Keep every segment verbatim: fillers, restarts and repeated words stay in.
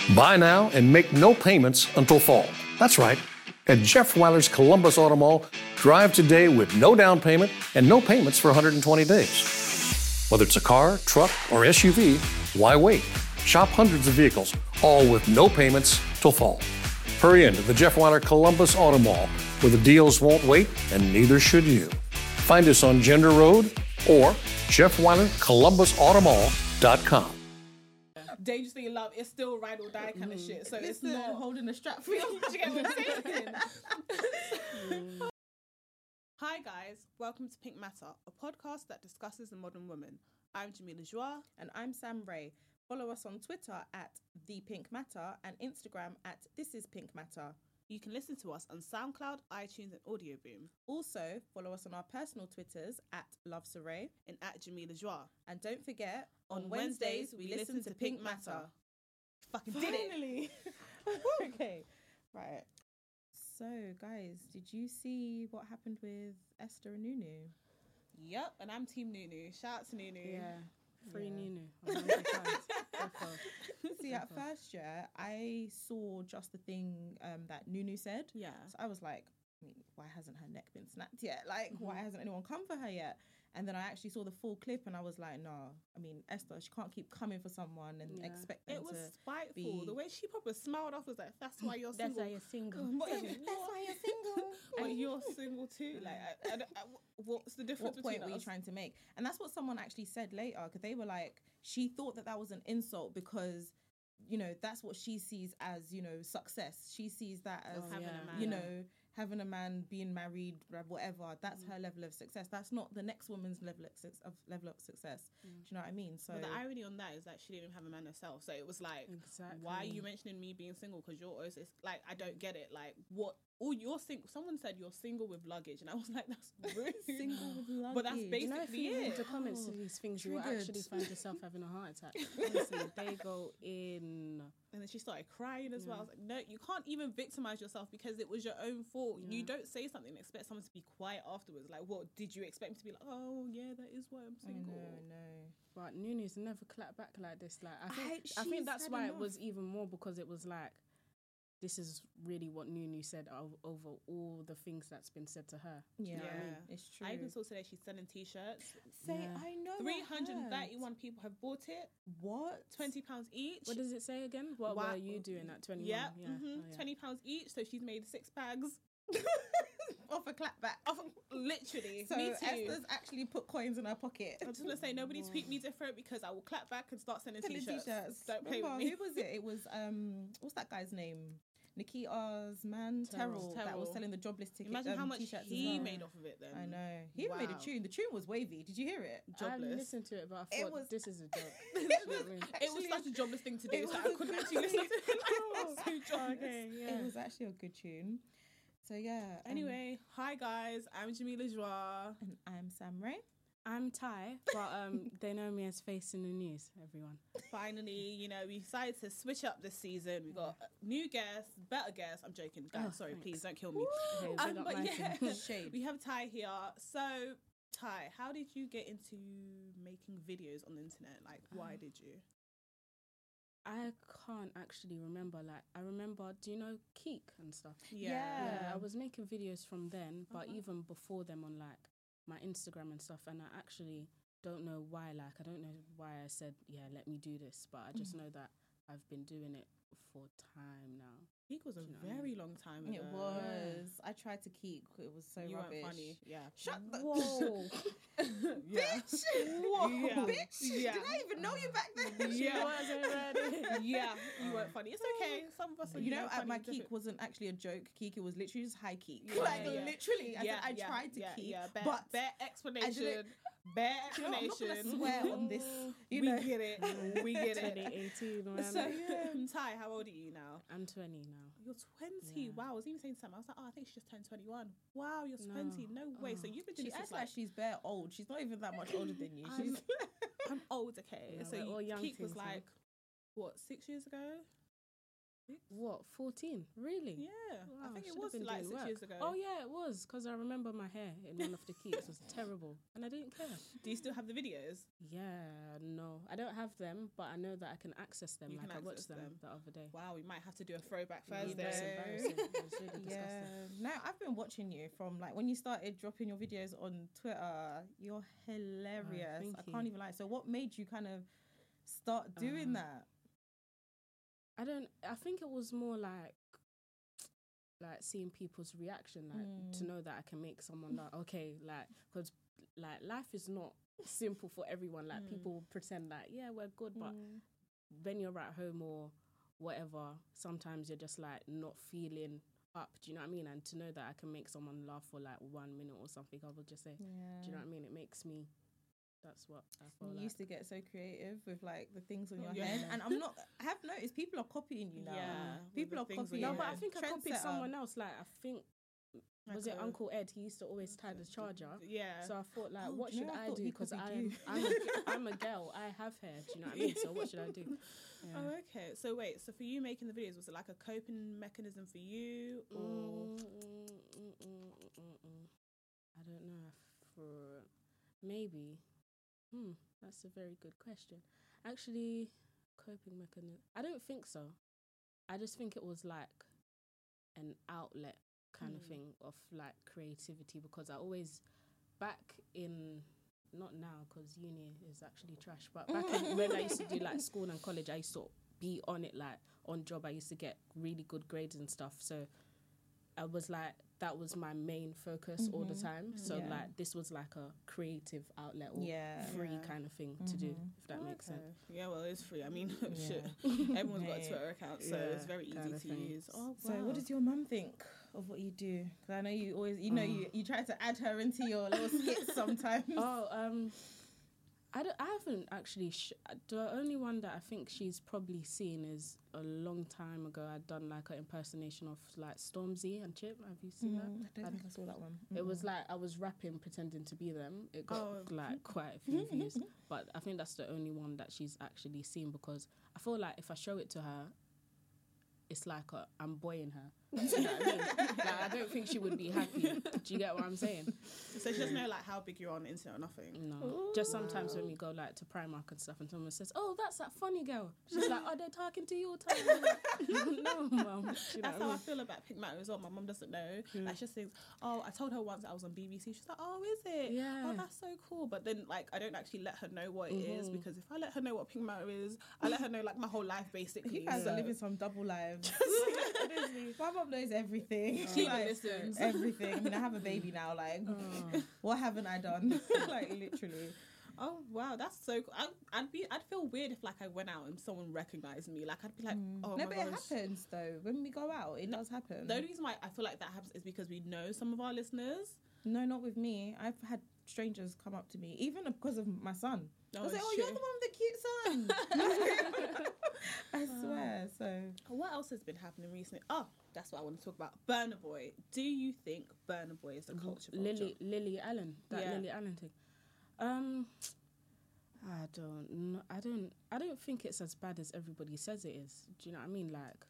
Buy now and make no payments until fall. That's right. At Jeff Weiler's Columbus Auto Mall, drive today with no down payment and no payments for one hundred twenty days. Whether it's a car, truck, or S U V, why wait? Shop hundreds of vehicles, all with no payments till fall. Hurry into the Jeff Weiler Columbus Auto Mall, where the deals won't wait and neither should you. Find us on Gender Road or Jeff Weiler Columbus Auto Mall dot com. Dangerously in love, it's still ride or die kind of shit. So it's Listen, not holding the strap for you. Do you get what I'm saying? Hi guys, welcome to Pink Matter, a podcast that discusses the modern woman. I'm Jamila Joie. And I'm Sam Ray. Follow us on Twitter at The Pink Matter and Instagram at This Is Pink Matter. You can listen to us on SoundCloud, iTunes, and Audio Boom. Also, follow us on our personal Twitters at Love Saray and at Jamila Joie. And don't forget, On, on Wednesdays, we listen to Pink Matter. Matter. Fucking Finally. did it. Okay, right. So, guys, did you see what happened with Esther and Nunu? Yep, and I'm Team Nunu. Shout out to Nunu. Yeah. Free Yeah. Nunu. one hundred times. See, at first, yeah, I saw just the thing um, that Nunu said. Yeah. So I was like, I mean, why hasn't her neck been snapped yet? Like, Mm-hmm. why hasn't anyone come for her yet? And then I actually saw the full clip and I was like, no, I mean, Esther, she can't keep coming for someone and Yeah. expect them It was to spiteful. be- The way she probably smiled off was like, that's why you're That's single. why you're single. What is That's it? why you're single. And you're single too. Like, I, I, don't- I, what's the difference What point between were you us? trying to make? And that's what someone actually said later, because they were like, she thought that that was an insult because, you know, that's what she sees as, you know, success. She sees that as, Oh, having yeah. a man. you know, having a man, being married, blah, whatever. That's her level of success. That's not the next woman's level of, suc- of level of success. Do you know what I mean? So But the irony on that is that she didn't even have a man herself. So it was like, Exactly. why are you mentioning me being single? Because you're always, it's like, I don't get it. Like, what? Oh, you're single. Someone said you're single with luggage. And I was like, that's rude. single with luggage. But that's You know, if basically you read it. the comments to Oh, these things, you will triggered. actually find yourself having a heart attack. Honestly, they go in. And then she started crying as well. I Yeah. was like, no, you can't even victimize yourself because it was your own fault. You Yeah. don't say something and expect someone to be quiet afterwards. Like, what? Did you expect me to be like, oh, yeah, that is why I'm I know, single? I know. But Nunu's never clapped back like this. Like I I- think, I, she's think that's had why enough. it was even more because it was like, this is really what Nunu said over, over all the things that's been said to her. Yeah, Yeah. it's true. I even saw today she's selling t-shirts. Say, Yeah. I know. I three hundred heard. thirty-one people have bought it. What? twenty pounds each. What does it say again? What Wow. were you doing at twenty-one? Yeah, yeah. mhm, Oh, yeah. twenty pounds each. So she's made six bags. Off a clapback. Off, literally. So Me too. Esther's actually put coins in her pocket. I'm just gonna say nobody tweet me different because I will clap back and start sending Selling t-shirts. t-shirts. Don't play Remember, with me. who was it? It was um, what's that guy's name? Nikita's man, Terrell, Terrell. that was Terrell. selling the jobless ticket. Imagine um, how much t-shirts as he well. made off of it then. I know. He even made a Wow. tune. The tune was wavy. Did you hear it? I Jobless. listened to it, but I It thought was- this is a joke. it You know what was, I mean? It was actually- such a jobless thing to do, it so I was- couldn't actually listen to it. It was so jobless. Okay, yeah. It was actually a good tune. So yeah. um, Anyway, hi guys, I'm Jamila Joie. and I'm Sam Ray. I'm Ty, but um, they know me as Face in the News, everyone. Finally, you know, we decided to switch up this season. We got new guests, better guests. I'm joking, guys. Oh, sorry, thanks. please don't kill me. Okay, Um, big up but my yeah, team. Shade. we have Ty here. So, Ty, how did you get into making videos on the internet? Like, why Um, did you? I can't actually remember. Like, I remember, do you know Keek and stuff? Yeah. Yeah, I was making videos from then, but Uh-huh. even before them on like my Instagram and stuff. And I actually don't know why. Like, I don't know why I said, yeah, let me do this. But I just know that I've been doing it for time now. Peak was a Do you know what I very long time ago. It was. I tried to keep. It was so You rubbish. weren't funny. Yeah. Shut the Whoa. Yeah. bitch. Whoa. Yeah. Bitch. Yeah. Did I even know you back then? Yeah. She wasn't ready. Yeah, you weren't funny. It's okay. Some of us are You know, know, at funny my and keek different. wasn't actually a joke. Keek, it was literally just high keek. Yeah, like yeah. literally, I, yeah, said, I yeah, tried to yeah, keep, yeah. Bare, but bare explanation. Bare you know, I'm not gonna explanation. swear on this. You we know, get it. We get twenty it. eighteen, man. So, Ty, how old are you now? I'm twenty now. You're twenty. Yeah. Wow, I was even saying something. I was like, oh, I think she just turned twenty-one. Wow, you're No. twenty. No way. So Oh. you've been doing she this acts since like like she's bare old. She's not even that much older than you. I'm- She's I'm old, okay. Yeah, so we're you, all young Keek was things, huh? like, what, six years ago? What, fourteen? Really? Yeah, I Wow, think it should've was been like doing six work. years ago. Oh yeah, it was, because I remember my hair in one of the keeps was terrible, and I didn't care. Do you still have the videos? Yeah, no, I don't have them, but I know that I can access them. You like can I access watched them, them. the other day. Wow, we might have to do a throwback Yeah, Thursday. that's embarrassing. It was really disgusting. Yeah. Now I've been watching you from like when you started dropping your videos on Twitter. You're hilarious. thank I you. can't even lie. So what made you kind of start doing Uh, that? I don't. I think it was more like, like seeing people's reaction, like to Mm. know that I can make someone like okay, like because like life is not simple for everyone. Like Mm. people pretend like yeah we're good, but Mm. when you're at home or whatever, sometimes you're just like not feeling up. Do you know what I mean? And to know that I can make someone laugh for like one minute or something, I would just say, Yeah. do you know what I mean? It makes me. That's what I feel You like. used to get so creative with like the things on your Yeah. head, and I'm not. I have noticed people are copying you now. Yeah, with people the are things on copying. your No, but I head. think I copied Trendsetter. someone else. Like I think was it Like a- Uncle Ed? He used to always tie the charger. Yeah. So I thought, like, Oh, what do you should know, I I thought do? he Because copied I'm, you. I'm, a, I'm a girl. I have hair. Do you know what I mean? So what should I do? Yeah. Oh, okay. So wait, so for you making the videos, was it like a coping mechanism for you, or Mm, mm, mm, mm, mm, mm. I don't know. For maybe, hmm, that's a very good question. Actually, coping mechanism. I don't think so. I just think it was like an outlet kind of Mm. thing of like creativity, because I always back in not now because uni is actually trash, but back in, when I used to do like school and college, I used to be on it like on job. I used to get really good grades and stuff, so I was like that was my main focus all the Mhm. time. So Yeah. like this was like a creative outlet or Yeah. free Yeah. kind of thing to do, Mhm. if that makes Okay. sense. Yeah, well, it's free. I mean, shit. Yeah. Everyone's got a Mate. Twitter account, so it's Yeah, very easy kinda to thing. use. Oh, wow. So, what does your mum think of what you do? Because I know you always, you know, you, Oh. you try to add her into your little skits sometimes. Oh, um, I, don't, I haven't actually. Sh- the only one that I think she's probably seen is a long time ago. I'd done like an impersonation of like Stormzy and Chip. Have you seen Mm, that? I don't think I saw that one. It was Mm-mm. like I was rapping, pretending to be them. It got Oh. like quite a few views, but I think that's the only one that she's actually seen, because I feel like if I show it to her, it's like a, I'm boying her. Do you know what I mean? Like, I don't think she would be happy. Do you get what I'm saying? So she doesn't know like how big you're on the internet or nothing. No. Just sometimes when we go like to Primark and stuff, and someone says, "Oh, that's that funny girl." She's like, "Oh, they're talking to you all the time." I'm like, no, mum. Do you know That's what how I I feel about Pink Matter as well. My mum doesn't know. Mm. Like she just thinks, oh, I told her once I was on B B C. She's like, oh, is it? Yeah. Oh, that's so cool. But then like I don't actually let her know what it is, Mhm. because if I let her know what Pink Matter is, I let her know like my whole life basically. You guys so. are living some double lives. Honestly. My mum knows everything. She even Like, listens. everything. I mean, I have a baby now. Like, Oh. what haven't I done? Like, literally. Oh wow, that's so cool. I'd, I'd be, I'd feel weird if like I went out and someone recognized me. Like I'd be like, Mm. oh no, my but gosh. it happens though. When we go out, it does happen. The only reason why I feel like that happens is because we know some of our listeners. No, not with me. I've had strangers come up to me, even because of my son. Oh, I was like, oh, shit. you're the one with the cute son. I swear. So, What else has been happening recently? Oh, that's what I want to talk about. Burna Boy. Do you think Burna Boy is a culture vulture? Lily, Lily Allen, that Yeah. Lily Allen thing. Um, I don't, kn- I don't, I don't think it's as bad as everybody says it is. Do you know what I mean? Like,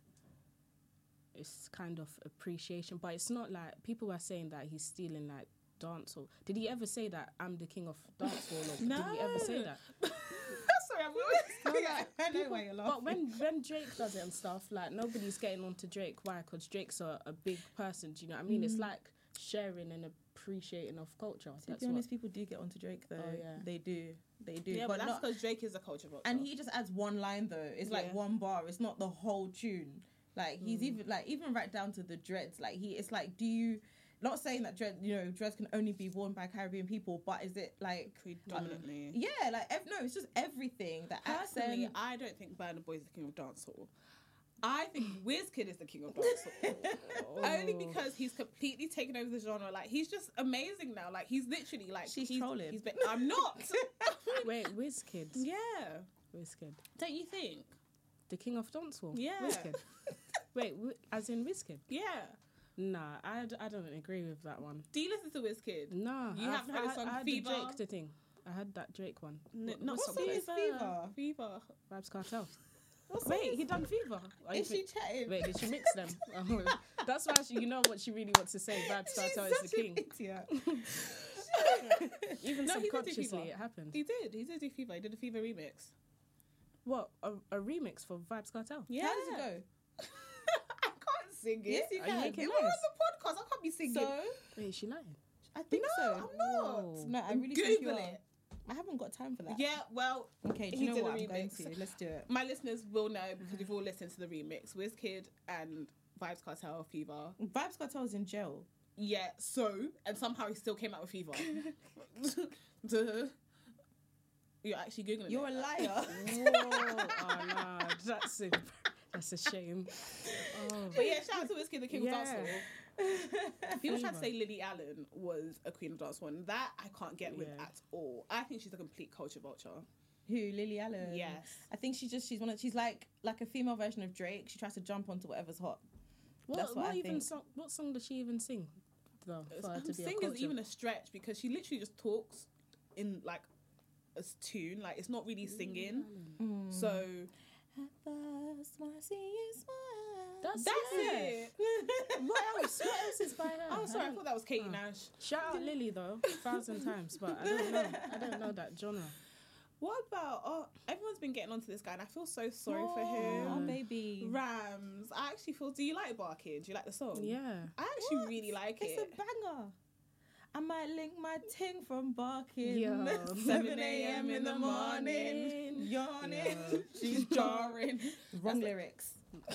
it's kind of appreciation, but it's not like people were saying that he's stealing like dancehall. Did he ever say that I'm the king of dancehall? Or No. Did he ever say that? Sorry, I'm always. yeah, I know why you're laughing. But when when Drake does it and stuff, like nobody's getting on to Drake. Why? Because Drake's a, a big person. Do you know what I mean? It's like sharing and appreciating of culture. to That's be what. honest, people do get onto Drake though. Oh, yeah. They do. They do. Yeah, but, but that's not, because Drake is a culture vulture. and he just adds one line though. It's like Yeah. one bar. It's not the whole tune. Like he's Mm. even like even right down to the dreads. Like he, it's like, do you? Not saying that dread, you know, dreads can only be worn by Caribbean people, but is it like predominantly. yeah, like ev- no, it's just everything. The Personally, accent. I don't think Burna Boy is the king of dancehall. I think Wizkid is the king of dancehall. Only Oh. because he's completely taken over the genre. Like he's just amazing now. Like he's literally like She's he's, trolling. He's been, I'm not. Wait, Wizkid. yeah, Wizkid. don't you think? The king of dancehall. Yeah. Wizkid. Wait, wi- as in Wizkid? Yeah. Nah, I, d- I don't agree with that one. Do you listen to Wizkid? Nah, You I've- haven't heard I, his song I had Fever? the Drake the thing. I had that Drake one. N- What- not what's What song song the is Fever. Fever? Fever. Vibes Cartel? Wait, he done Fever. Are you Is she fi- chatting? Wait, did she mix them? Oh, that's why she, you know what she really wants to say. Vibes Cartel is the such an king. idiot. Even No, he did do subconsciously, Fever. it happened. He did. He did do Fever. He did a Fever remix. What, a, a remix for Vibes Cartel? Yeah. How does it go? I can't sing it. Yes, you Are you can. making We're on noise? the podcast. I can't be singing. So, Wait, is she lying? I think no, so. I'm not. Whoa. No, I really think you Google are. it. I haven't got time for that. Yeah, well, Okay, do he you know did what? a I'm going remix. to. Let's do it. My listeners will know because we've all listened to the remix. Wizkid and Vibes Cartel, Fever. Vibes Cartel is in jail. Yeah, so, and somehow he still came out with Fever. Duh. You're actually Googling You're it. a liar. Whoa, oh no, that's a, that's a shame. Oh. But yeah, shout out to Wizkid, the king Yeah. of dancehall. People try to say Lily Allen was a queen of dancehall, and that I can't get with Yeah. at all. I think she's a complete culture vulture. Who? Lily Allen. Yes. I think she's just she's one of she's like like a female version of Drake. She tries to jump onto whatever's hot. What, That's what what I even think. song? What song does she even sing? Though, for her to be a Sing is culture- even a stretch because she literally just talks in like a s- tune, like it's not really singing. Mm. So At first, when I see you smile. That's, that's it. it. What else? What else is by her? Oh, sorry, I don't- thought that was Katie Oh. Nash. Shout out Lily though, a thousand times, but I don't know. I don't know that genre. What about? Oh, everyone's been getting onto this guy, and I feel so sorry for Oh, him. baby. Rams. I actually feel. Do you like Barking? Do you like the song? Yeah. I actually What? really like It's it. a banger. I might link my ting from barking. Yo. seven a.m. in the morning. Yawning. Yeah. She's jarring. Wrong lyrics.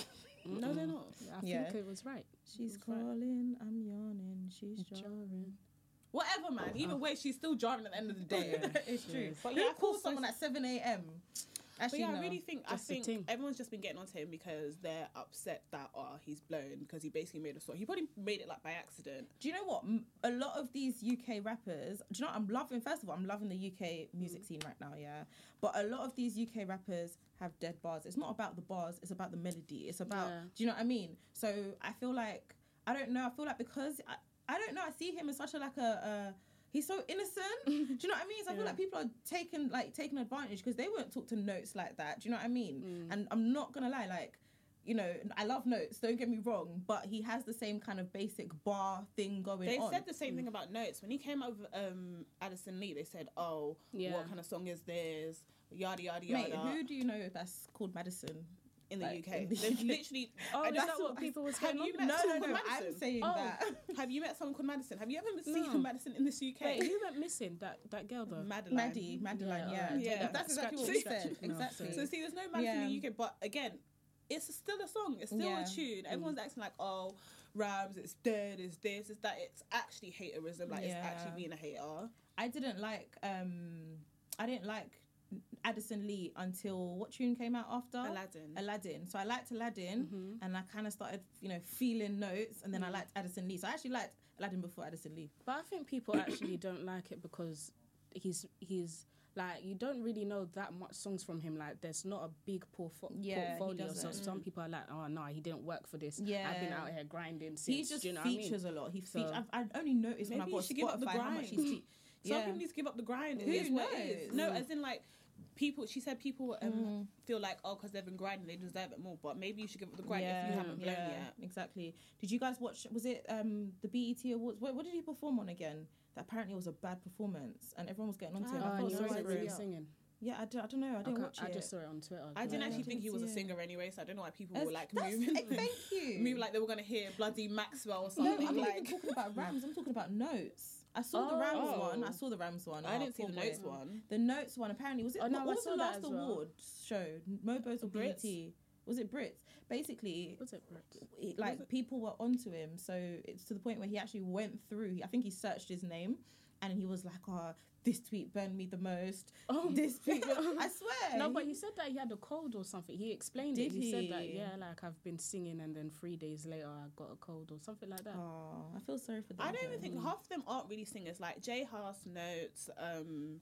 No, they're not. I Yeah. think it was right. She's That's right. calling, I'm yawning, she's jarring. Jarring. Whatever, man. Either way, she's still jarring at the end of the day. Yeah. It's true. Yes. But Who yeah, I calls feel so- someone at seven a.m? But Actually, yeah, no. I really think Just the I think ting. everyone's just been getting onto him because they're upset that oh he's blown because he basically made a song. He probably made it like by accident. Do you know what? M- A lot of these U K rappers, do you know what I'm loving? First of all, I'm loving the U K music scene right now, yeah. But a lot of these U K rappers have dead bars. It's not about the bars, it's about the melody. It's about, Yeah. do you know what I mean? So I feel like, I don't know, I feel like because, I, I don't know, I see him as such a like a, a he's so innocent. Do you know what I mean? So I feel Yeah. like people are taking like taking advantage because they weren't taught to notes like that. Do you know what I mean? Mm. And I'm not gonna lie, like, you know, I love notes, don't get me wrong, but he has the same kind of basic bar thing going They on. said the same thing about Notes when he came out with um, Addison Lee. They said, "Oh, Yeah. what kind of song is this? Yada yada yada." Mate, who do you know that's called Madison? in the like, U K? in the They've U K. literally. Oh, and is that's that what people was Have going you on met No, no, someone no, called I'm Madison? saying Oh. that. Have you met someone called Madison? Have you ever seen No. Madison in this U K? Wait, who went missing? That that girl though. Madeline. Maddie, Madeline, Yeah, yeah. alright. Yeah. That's exactly Scratch what we it, scratch said. it. No, Exactly. So see, there's no Madison in Yeah. the U K, but again, it's still a song. It's still Yeah. a tune. Everyone's acting like, oh, Rams, it's dead, it's this, it's that. It's actually haterism. Like Yeah. it's actually being a hater. I didn't like um I didn't like Addison Lee until what tune came out after? Aladdin. Aladdin. So I liked Aladdin Mhm. and I kind of started, you know, feeling notes and then Mm. I liked Addison Lee. So I actually liked Aladdin before Addison Lee. But I think people actually don't like it because he's he's like you don't really know that much songs from him. Like there's not a big portfo- Yeah, he portfolio. So doesn't. some people are like, oh no, he didn't work for this. I've been Yeah. out here grinding since. He just do you know what I mean? features a lot. He So- features. I've, I've only noticed when I Maybe got you should give up the Spotify how much grind. he's. Fe- Some yeah. people need to give up the grind. Who It is what it is. knows? No, Mm. as in like people. She said people um, Mm. feel like oh, because they've been grinding, they deserve it more. But maybe you should give up the grind yeah, if you haven't blown yeah, yet. exactly. Did you guys watch? Was it um the B E T Awards? What, what did he perform on again? That apparently was a bad performance, and everyone was getting onto him. Ah, I Oh, felt and he sorry wasn't for really him. singing. Yeah, I, d- I don't know. I I, didn't can't- watch I it. just saw it on Twitter. I didn't Yeah. actually think he was a Yeah. singer anyway, so I don't know why people That's- were like that's- moving. eh, Thank you. Move like they were gonna hear bloody Maxwell or No, something. I'm not like even talking about Rams. I'm talking about Notes. I saw the Rams Oh. one. I saw the Rams one. I Oh, didn't see poor the boy. Notes one. The Notes one apparently was it? Oh, no, what I what was saw the that last as well. award show? Mobo's or Brits? B E T? Was it Brits? Basically, Was it Brits? it, like it? people were onto him, so it's to the point where he actually went through. I think he searched his name, and he was like, "Oh, this tweet burned me the most. Oh. This tweet." I swear. No, he- but he said that he had a cold or something. He explained Did it. He, said that, he? yeah, like I've been singing and then three days later I got a cold or something like that. Oh, I feel sorry for them. I don't even though. think half of them aren't really singers. Like Jay Haas, Notes, um,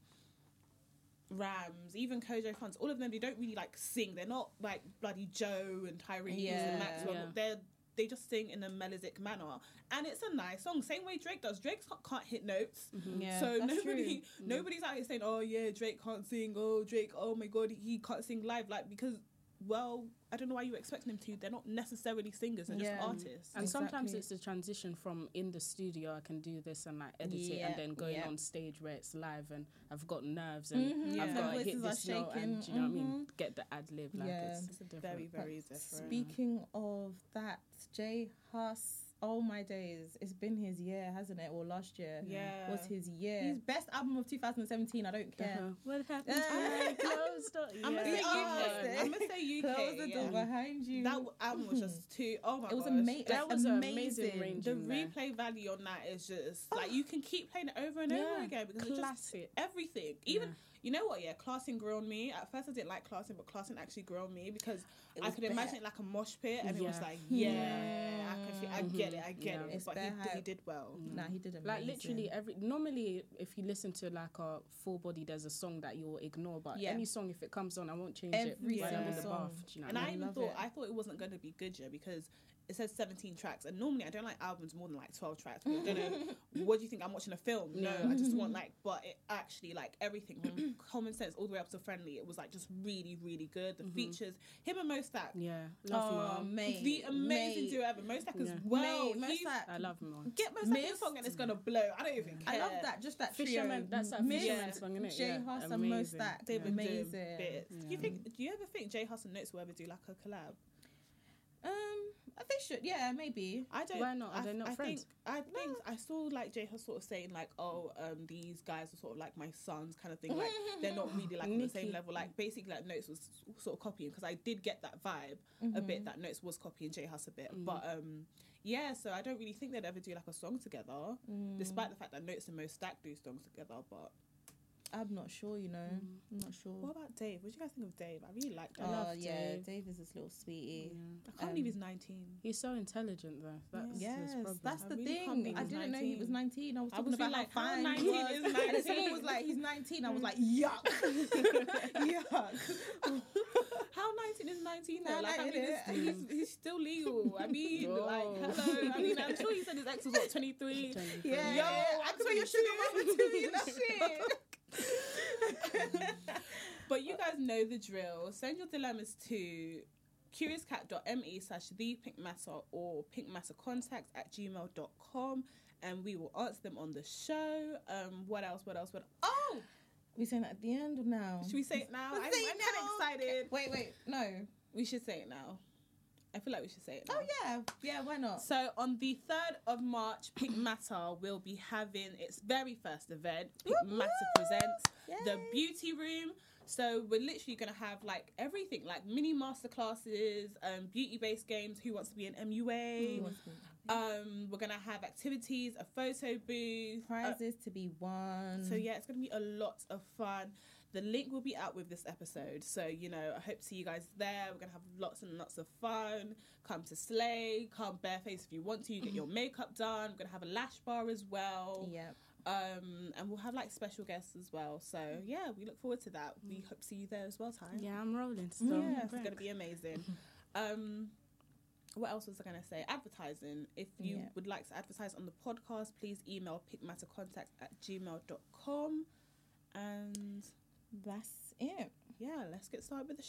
Rams, even Kojo Funds. All of them, they don't really like sing. They're not like bloody Joe and Tyrese Yeah. and Maxwell. Yeah. They're they just sing in a melodic manner, and it's a nice song. Same way Drake does. Drake can't, can't hit notes. Yeah, So that's nobody, true. nobody's out here saying, "Oh yeah, Drake can't sing." Oh Drake, oh my god, he can't sing live. Like because well, I don't know why you were expecting them to. They're not necessarily singers; they're Yeah. just artists. And sometimes Exactly. it's a transition from in the studio, I can do this and like edit it, Yeah, and then going yeah. on stage where it's live and I've got nerves and Mhm, yeah. I've The got to hit voices are this note shaking, and, do you know what I mean? mhm. Get the ad lib. Like Yeah. it's, It's different. very, very But different. Speaking of that, Jay Huss, oh my days, it's been his year, hasn't it? Or last year Yeah. was his year. His best album of two thousand seventeen, I don't care. Uh-huh. What happened? Yeah. I closed door. I'm gonna Yeah. say Oh, U K. man. I'm gonna say U K. Close the door yeah. behind you. That w- album was just too. Oh my It was gosh. ama- That was an amazing amazing. range. The in there. replay value on that is just like you can keep playing it over and over Yeah. again because it's just Classic. everything. Even Yeah. you know what? Yeah, Classing grew on me. At first, I didn't like Classing, but Classing actually grew on me because It I was could bare. imagine it like a mosh pit, and it was Yeah. like, yeah, I can feel, I Mhm. get it, I get Yeah. it. It's But he, bare did- he hype. did well. Nah, he did amazing. Like literally every normally if you listen to like a full body, there's a song that you'll ignore, but Yeah. any song if it comes on, I won't change Every it while I'm in the single bath. song. Do you know And what I I mean? even love thought it. I thought it wasn't going to be good, yeah, because it says seventeen tracks, and normally I don't like albums more than like twelve tracks. I don't know. What do you think? I'm watching a film? No, Yeah. I just want like, but it actually like everything from Common Sense all the way up to Friendly. It was like just really, really good. The features, him and Mo Stack, Yeah, love Oh, Mo. mate. the amazing mate. duo ever. Mo Stack as Yeah. well. Mate, Mo He's- Stack. I love Mo. Get Mo Stack in a Mist. song and it's gonna blow. I don't even care. I love that. Just that Fisherman, trio. that's that Mist, Fisherman song, innit? Jay Yeah, Huss and Mo amazing. Stack. They've been doing Amazing. bits. Do you Yeah. think? Do you ever think Jay Huss and Notes will ever do like a collab? Um, they should. Yeah, maybe. I don't. Why not? Are I, they not I friends? Think, I think I saw like Jay Huss sort of saying like, oh, um, these guys are sort of like my sons, kind of thing. Like they're not really like on the same Nikki. level. Like basically, like Notes was sort of copying because I did get that vibe a bit that Notes was copying Jay Huss a bit, but um, yeah. So I don't really think they'd ever do like a song together, despite the fact that Notes and Mo Stack do songs together. But I'm not sure. You know, I'm not sure. what about Dave? What do you guys think of Dave? I really like Dave. Oh love yeah, Dave. Dave is this little sweetie. I can't believe he's nineteen. He's so intelligent though. That's Yes, his problem. that's I the really can't thing. believe I he's didn't know he was nineteen. I was I talking was about like, how how fine nineteen he was. is And then someone nineteen? was like, he's nineteen. I was like, yuck. yuck. How nineteen is nineteen though? Nah, Like, I like, mean, innit? he's, he's, he's still legal. I mean, Whoa. like, hello. I mean, I'm sure he said his ex was what, twenty-three. Yeah, Yo, yeah, I'm I could be your sugar mama too. You know shit. But you guys know the drill. Send your dilemmas to curiouscat.me slash the pink matter or pinkmattercontacts at gmail dot com and we will answer them on the show. Um, what else? What else? What? Oh, We saying that at the end or now? should we say it now? I'm, I'm Say it kind now. of excited. Wait, wait, no. We should say it now. I feel like we should say it now. Oh yeah, yeah. Why not? So on the third of March, Pink Matter will be having its very first event. Pink Woo, Matter woo! presents the Yay. beauty room. So we're literally gonna have like everything, like mini masterclasses, um, beauty-based games. Who wants to be an M U A? Um, we're gonna have activities, a photo booth, uh, Prizes to be won. so yeah, it's gonna be a lot of fun. The link will be out with this episode, so you know I hope to see you guys there. We're gonna have lots and lots of fun. Come to slay, come bareface if you want to. You get your makeup done. We're gonna have a lash bar as well. Yep. Um, and we'll have like special guests as well. So yeah, we look forward to that. We hope to see you there as well, Ty. Yeah, I'm rolling still. Yeah, it's gonna be amazing. Um, what else was I gonna say? Advertising. If you Yeah. would like to advertise on the podcast, please email pinkmattercontacts at gmail dot com. And That's it. yeah, let's get started with the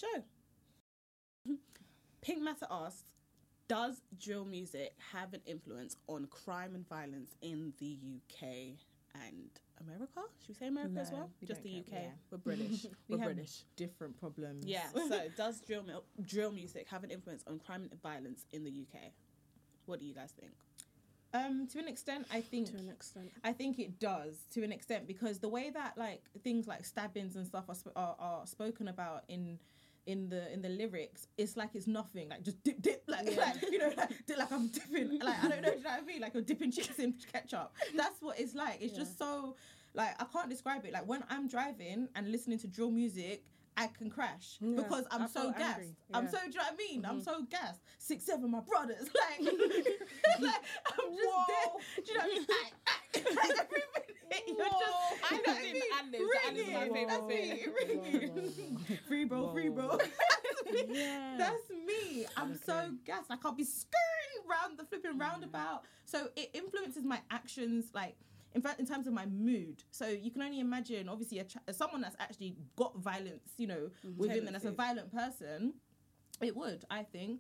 show. Pink Matter asks, does drill music have an influence on crime and violence in the U K and America? Should we say America as No, well? we Just don't the U care, K. yeah. We're British. We We're have British. different problems. Yeah. So does drill mil- drill music have an influence on crime and violence in the U K? What do you guys think? Um, to an extent, I think To an extent. I think it does to an extent because the way that like things like stabbings and stuff are sp- are, are spoken about in in the in the lyrics, it's like it's nothing. Like just dip dip, like, Yeah. like you know, like, dip, like I'm dipping. Like I don't know, do you know what I mean? Like you're dipping chips in ketchup. That's what it's like. It's just so like I can't describe it. Like when I'm driving and listening to drill music, I can crash Yeah, because I'm I so felt gassed. angry. I'm Yeah. so, do you know what I mean? I'm so gassed. Six, seven, my brothers. Like, like I'm just Whoa. there. Do you know what I mean? I, I, like every minute, you're Whoa. just, I you know did what I mean? ad-libs. The ad-libs are my Ringing. favourite That's thing. me. Ringing. Free bro, free bro. Whoa. That's me. Yeah. That's me. I'm so Okay. gassed. Like I'll be skirting round the flipping roundabout. So it influences my actions, like in fact, in terms of my mood. So you can only imagine, obviously, a ch- someone that's actually got violence, you know, within them, that's a Tendencies. violent person. It would, I think.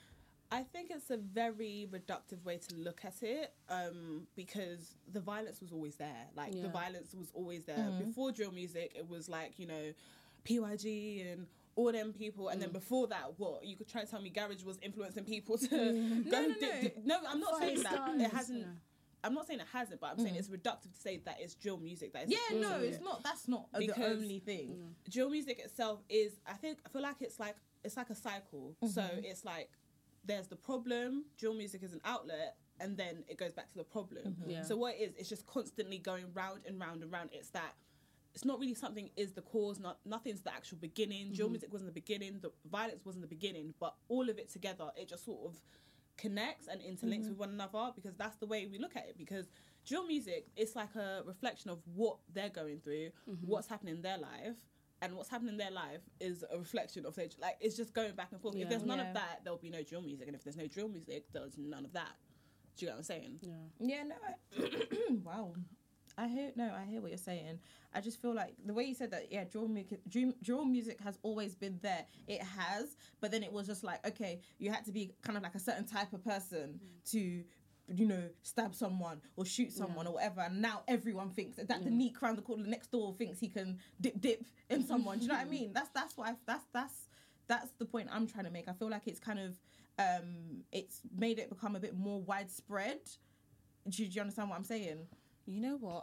I think it's a very reductive way to look at it, um, because the violence was always there. Like Yeah. the violence was always there Mm-hmm. before drill music. It was like, you know, P Y G and all them people, and then before that, what you could try to tell me garage was influencing people to go. No, no, di- no. di- no, I'm not saying that Five it stars, hasn't. no. I'm not saying it hasn't, but I'm saying it's reductive to say that it's drill music. That is Yeah, the no, cause of it's it. not. That's not the Because- only thing. Drill music itself is, I think, I feel like it's like it's like a cycle. So it's like there's the problem. Drill music is an outlet, and then it goes back to the problem. Yeah. So what it is, it's just constantly going round and round and round. It's that it's not really something is the cause. Not nothing's the actual beginning. Drill music wasn't the beginning. The violence wasn't the beginning. But all of it together, it just sort of connects and interlinks with one another, because that's the way we look at it. Because drill music, it's like a reflection of what they're going through, what's happening in their life. And what's happening in their life is a reflection of their, like, it's just going back and forth. Yeah. If there's none Yeah. of that, there'll be no drill music. And if there's no drill music, there's none of that. Do you get what I'm saying? Yeah. Yeah, no. I, wow. I hear no, I hear what you're saying. I just feel like the way you said that, yeah, drill music, drill, drill music has always been there. It has, but then it was just like, okay, you had to be kind of like a certain type of person to, you know, stab someone or shoot someone Yeah. or whatever. And now everyone thinks that, that the neat round the corner next door thinks he can dip dip in someone. Do you know what I mean? That's that's what I, that's that's that's the point I'm trying to make. I feel like it's kind of um it's made it become a bit more widespread. Do you, do you understand what I'm saying? You know what?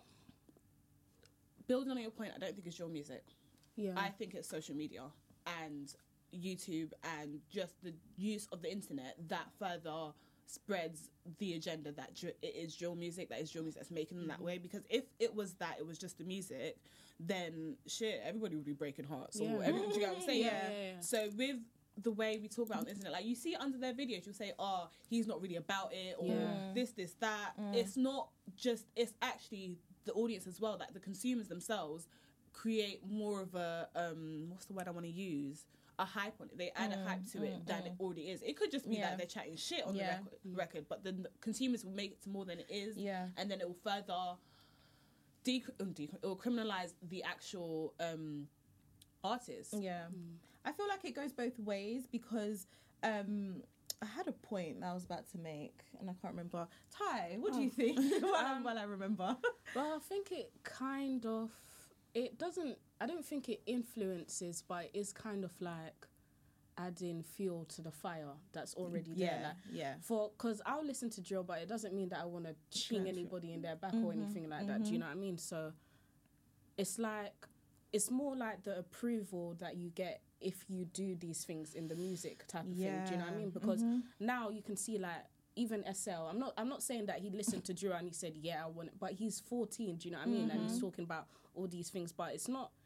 Building on your point, I don't think it's drill music. Yeah. I think it's social media and YouTube and just the use of the internet that further spreads the agenda that dr- it is drill music, that is drill music that's making them that way. Because if it was that, it was just the music, then shit, everybody would be breaking hearts. Or Yeah. every, do you get what I'm saying? Yeah. Yeah, yeah, yeah. So with the way we talk about on the internet, like you see under their videos, you'll say, oh, he's not really about it, or Yeah. this, this, that. It's not just, it's actually the audience as well, that the consumers themselves create more of a, um, what's the word I want to use? A hype on it. They add a hype to it than it already is. It could just be Yeah. that they're chatting shit on Yeah. the record, record, but then the consumers will make it to more than it is. Yeah. And then it will further de- um, de- it will criminalize the actual um, artist. Yeah. I feel like it goes both ways because um, I had a point that I was about to make and I can't remember. Ty, what do you think? while, I, while I remember. Well, I think it kind of, it doesn't, I don't think it influences, but it is kind of like adding fuel to the fire that's already there. Yeah, Like, yeah. For, because I'll listen to drill, but it doesn't mean that I want to ching anybody in their back Mm-hmm, or anything like that. Do you know what I mean? So it's like, it's more like the approval that you get if you do these things in the music type of thing. Do you know what I Yeah, mean? Because now you can see like, even S L, I'm not I'm not saying that he listened to drill and he said, yeah, I want it, but he's fourteen, do you know what I mean? And he's talking about all these things, but it's not,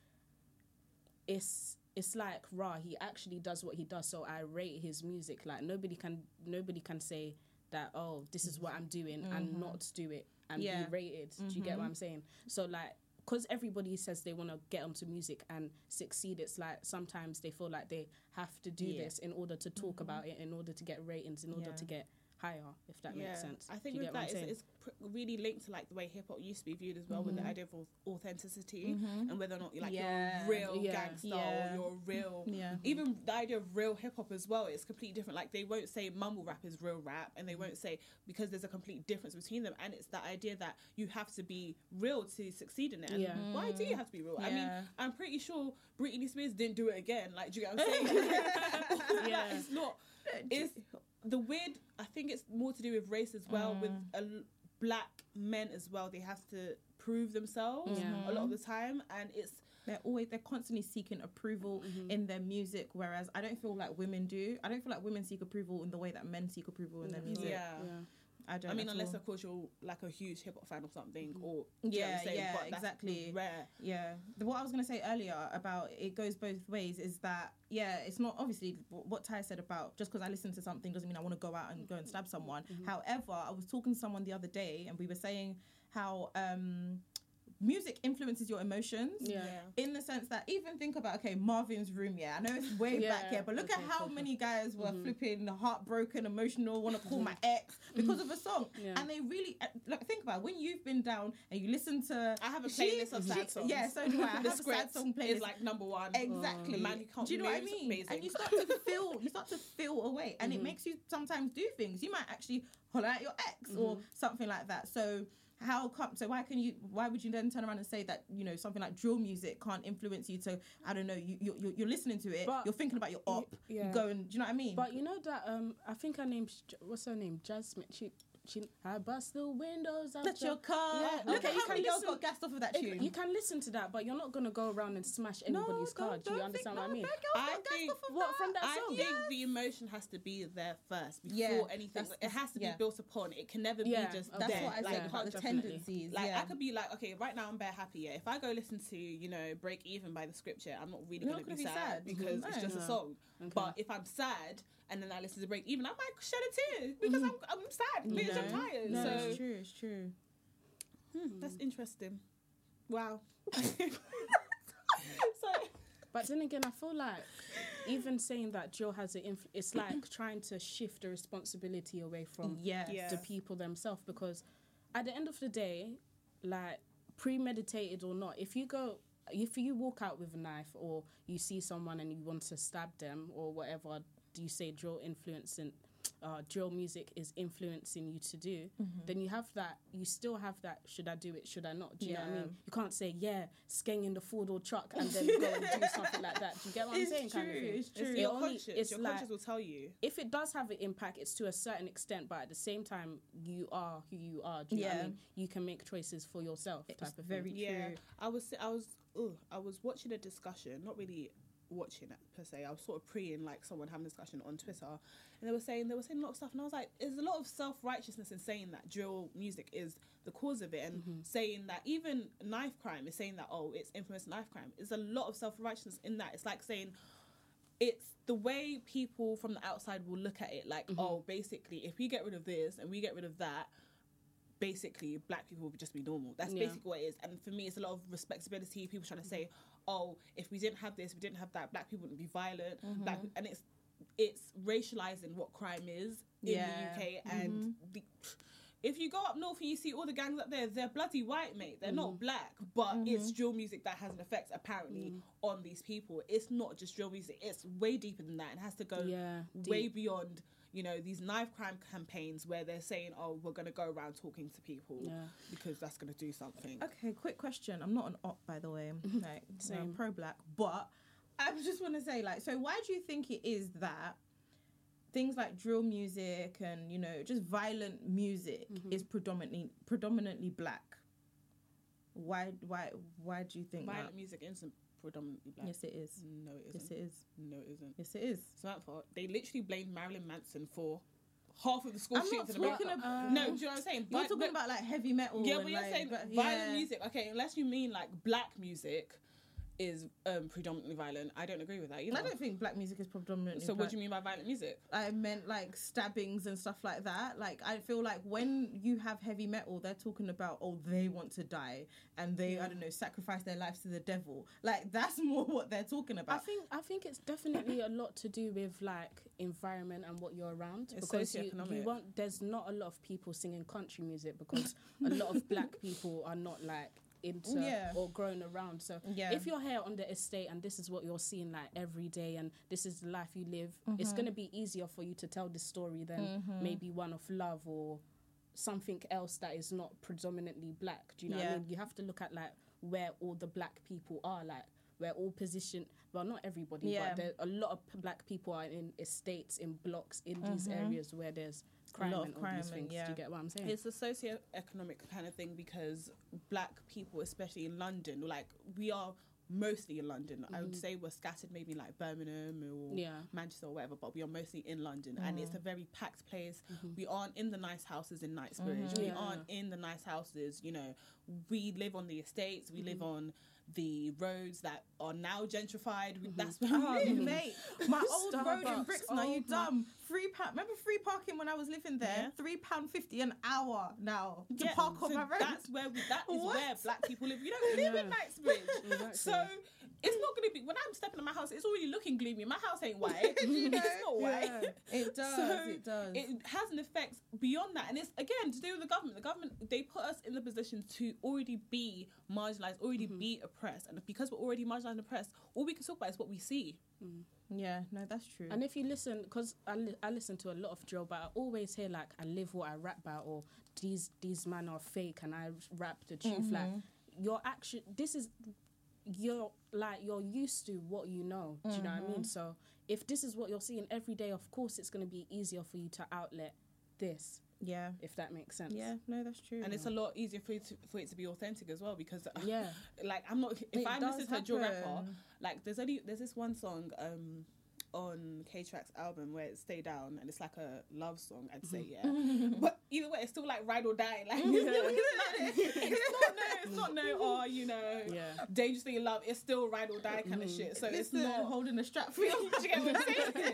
it's it's like, rah, he actually does what he does, so I rate his music. Like nobody can nobody can say that, oh, this is what I'm doing and not do it and Yeah. be rated. Do you get what I'm saying? So like, because everybody says they want to get onto music and succeed, it's like sometimes they feel like they have to do Yeah. this in order to talk about it, in order to get ratings, in order Yeah. to get higher, if that makes sense. I think Do you with get what I'm that, saying? it's, it's pr- really linked to like the way hip hop used to be viewed as well, with the idea of au- authenticity and whether or not you're like Yeah. you're a real Yeah. gangster Yeah. or you're a real. Yeah. Even the idea of real hip hop as well is completely different. Like they won't say mumble rap is real rap, and they won't say, because there's a complete difference between them, and it's the idea that you have to be real to succeed in it. And Yeah. why do you have to be real? I mean, Yeah. I'm pretty sure Britney Spears didn't do it again. Like, do you get what I'm saying? All of that Yeah. is not. It's the weird. I think it's more to do with race as well. With a l- black men as well, they have to prove themselves Yeah. a lot of the time, and it's They're always they're constantly seeking approval in their music, whereas I don't feel like women do. I don't feel like women seek approval in the way that men seek approval in their music. yeah. Yeah. I don't. I mean, at unless all. of course you're like a huge hip hop fan or something, or do you know what Yeah, I'm saying? yeah, but that's exactly. rare. Yeah, the, what I was going to say earlier about it goes both ways is that, yeah, it's not obviously wh- what Ty said about just because I listen to something doesn't mean I want to go out and go and stab someone. However, I was talking to someone the other day and we were saying how um, music influences your emotions. Yeah. In the sense that, even think about, okay, Marvin's Room, yeah, I know it's way Yeah, back here, but look okay, at how cool, many guys were Mhm. flipping heartbroken, emotional, want to call my ex because of a song. Yeah. And they really, uh, like, think about it, when you've been down and you listen to... I have a she- playlist of sad she- songs. Yeah, so do I. I The have a sad script song playlist. is like number one. Exactly. The man who can't Do you know what I move, mean? amazing. And you start to feel, you start to feel away, and it makes you sometimes do things. You might actually holler at your ex or something like that. So how come? So why can you? Why would you then turn around and say that, you know, something like drill music can't influence you to? I don't know. You you're, you're listening to it. But- you're thinking about your op. yeah. You go and, do you know what I mean? But you know that um, I think her name's J- what's her name? Jasmine. She she. I bust the windows out That's the- your car. Yeah, Look okay, at you how can many girls listen- got gassed off of that It- tune. You can listen to that, but you're not gonna go around and smash no, anybody's car. don't- Do you don't understand think, what I no, mean? bad girls I got gassed think- off of What, that. from that I song? think the emotion has to be there first before Yeah, anything. that's- It has to be yeah. built upon. It can never Yeah, be just okay. That's there. what I like, said you about can't the just- tendencies. Like yeah. I could be like, okay, right now I'm bare happy. Yeah, if I go listen to, you know, Break Even by The Scripture, I'm not really You're gonna not be, gonna be sad, sad. because Mhm. it's just No. a song. Okay. But if I'm sad and then I listen to Break Even, I might shed a tear because I'm I'm sad because I'm No. tired. No, so it's true. It's true. hmm, that's interesting. Wow. so But then again, I feel like even saying that Jill has an influ- it's like trying to shift the responsibility away from Yes. Yeah. the people themselves, because at the end of the day, like premeditated or not, if you go if you walk out with a knife or you see someone and you want to stab them or whatever, do you say drill influencing uh, drill music is influencing you to do, then you have that, you still have that, should I do it, should I not? Do you know what I Yeah. mean? You can't say, yeah, skeng in the four-door truck and then go and do something like that. Do you get what I'm It's saying? true. Kind of thing? It's true. it's It your only- conscience. it's Your like- conscience will tell you. If it does have an impact, it's to a certain extent, but at the same time, you are who you are. Do you know what I Yeah. mean? You can make choices for yourself. It's Type of very thing. Yeah, true. I was I was ugh, I was watching a discussion, not really watching it per se. I was sort of pre-ing like someone having a discussion on Twitter, and they were saying they were saying a lot of stuff, and I was like, there's a lot of self-righteousness in saying that drill music is the cause of it, and saying that even knife crime is saying that, oh, it's influenced knife crime. There's a lot of self-righteousness in that. It's like saying it's the way people from the outside will look at it, like, oh, basically, if we get rid of this and we get rid of that, basically black people will just be normal. That's Yeah. basically what it is. And for me, it's a lot of respectability. People trying to say, oh, if we didn't have this, we didn't have that, black people wouldn't be violent. Black, and it's it's racializing what crime is in Yeah. the U K. And the, if you go up north and you see all the gangs up there, they're bloody white, mate. They're not black, but it's drill music that has an effect apparently on these people. It's not just drill music. It's way deeper than that. It has to go Yeah, way deep. beyond, you know, these knife crime campaigns where they're saying, oh, we're going to go around talking to people Yeah. because that's going to do something. Okay, quick question. I'm not an op, by the way. Like, I'm Same. pro-black, but I just want to say, like, so why do you think it is that things like drill music and, you know, just violent music is predominantly predominantly black? Why, why, why do you think Violent that? music isn't predominantly black. Yes, it is. No, it Yes, isn't. it is. No, it isn't. Yes, it is. Samantha, they literally blamed Marilyn Manson for half of the school I'm not shootings in America. talking about. Uh, no, do you know what I'm saying? You're Vi- talking no- about like heavy metal. yeah, and, but you're like, saying but- violent yeah. music. Okay, unless you mean like black music is um, predominantly violent. I don't agree with that either. I don't think black music is predominantly. so what black. do you mean by violent music? I meant like stabbings and stuff like that. Like I feel like when you have heavy metal, they're talking about, oh, they want to die and they I don't know sacrifice their lives to the devil. Like that's more what they're talking I about. think I think it's definitely a lot to do with like environment and what you're around, It's because you, socioeconomic. you won't. There's not a lot of people singing country music because a lot of black people are not like into Yeah. or growing around. So Yeah. if you're here on the estate and this is what you're seeing like every day and this is the life you live, it's going to be easier for you to tell this story than maybe one of love or something else that is not predominantly black. Do you know what Yeah. I mean? You have to look at like where all the black people are, like we're all positioned, well, not everybody, Yeah. but there, a lot of p- black people are in estates, in blocks, in these areas where there's crime lot of and all crime these and- things. yeah. Do you get what I'm saying? It's a socio-economic kind of thing because black people, especially in London, like we are mostly in London. I would say we're scattered maybe like Birmingham or Yeah. Manchester or whatever, but we are mostly in London and it's a very packed place. We aren't in the nice houses in Knightsbridge. We Yeah. aren't in the nice houses, you know. We live on the estates, we live on the roads that are now gentrified. That's where Oh, we live. mate, my old road in Starbucks. Brixton. Are you Oh, my- dumb? Free pound. Remember free parking when I was living there? Yeah. Three pound fifty an hour now to Yeah, park on so my road. that's where we, that is What? where black people live. You don't live in Yeah. Knightsbridge, Exactly. so it's not going to be. When I'm stepping in my house, it's already looking gloomy. My house ain't white. You know? It's not white. Yeah, it does. So it does. It has an effect beyond that, and it's again to do with the government. The government, they put us in the position to already be marginalized, already be oppressed, and because we're already marginalized and oppressed, all we can talk about is what we see. yeah, no, that's true. And if you listen, because I, li- I listen to a lot of drill, but I always hear like I live what I rap about, or these these men are fake and I rap the truth. Like your action, this is you're like you're used to what you know. Do you know what I mean? So if this is what you're seeing every day, of course it's going to be easier for you to outlet this, yeah, if that makes sense. yeah, no, that's true. And it's a lot easier for it to, for it to be authentic as well, because uh, Yeah. like I'm not if It I'm does listening to a drill rapper, happen. like there's only there's this one song um on K-Track's album where it's Stay Down, and it's like a love song, I'd say, yeah. But either way, it's still like ride or die. Like it's, still, it's not no, it's not no, oh, you know, Yeah. dangerously in love. It's still ride or die kind of shit. So it's Listen, not. holding a strap for you. Do you get what I'm saying?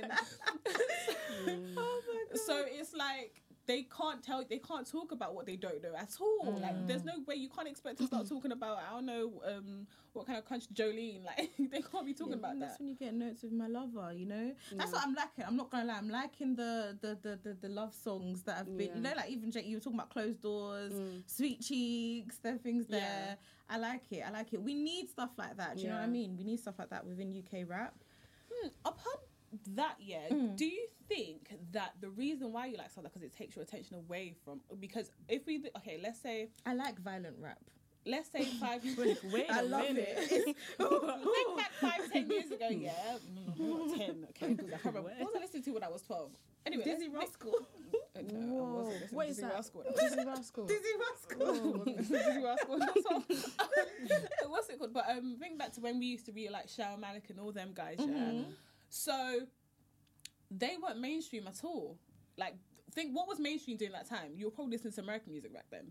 Oh my god. So it's like they can't tell, they can't talk about what they don't know at all. Like there's no way, you can't expect to start talking about, I don't know, um, what kind of country, Jolene. Like they can't be talking Yeah, about and that. That's when you get notes with my lover, you know. That's what I'm liking. I'm not gonna lie. I'm liking the the the the, the love songs that have been, Yeah. you know, like even Jake, you were talking about Closed Doors, Sweet Cheeks. There are things there. Yeah. I like it. I like it. We need stuff like that. Do you know what I Yeah. mean? We need stuff like that within U K rap. Hmm, upon that, yeah, do you think that the reason why you like something because it takes your attention away from, because if we okay, let's say I like violent rap. let's say five Wait I a love minute. it. think back five ten years ago, yeah, mm, not ten, okay, because I can't remember. What was I listening to when I was twelve? Anyway, Dizzy let's- Rascal. Uh, no, I Whoa. wasn't listening What to is Dizzy that? Rascal when I was Dizzy Rascal. Dizzy Rascal. Dizzy Rascal, that's all. What's it called? But um, think back to when we used to read like Shawn Malik and all them guys, yeah. So they weren't mainstream at all. Like, think what was mainstream during that time? You were probably listening to American music back then.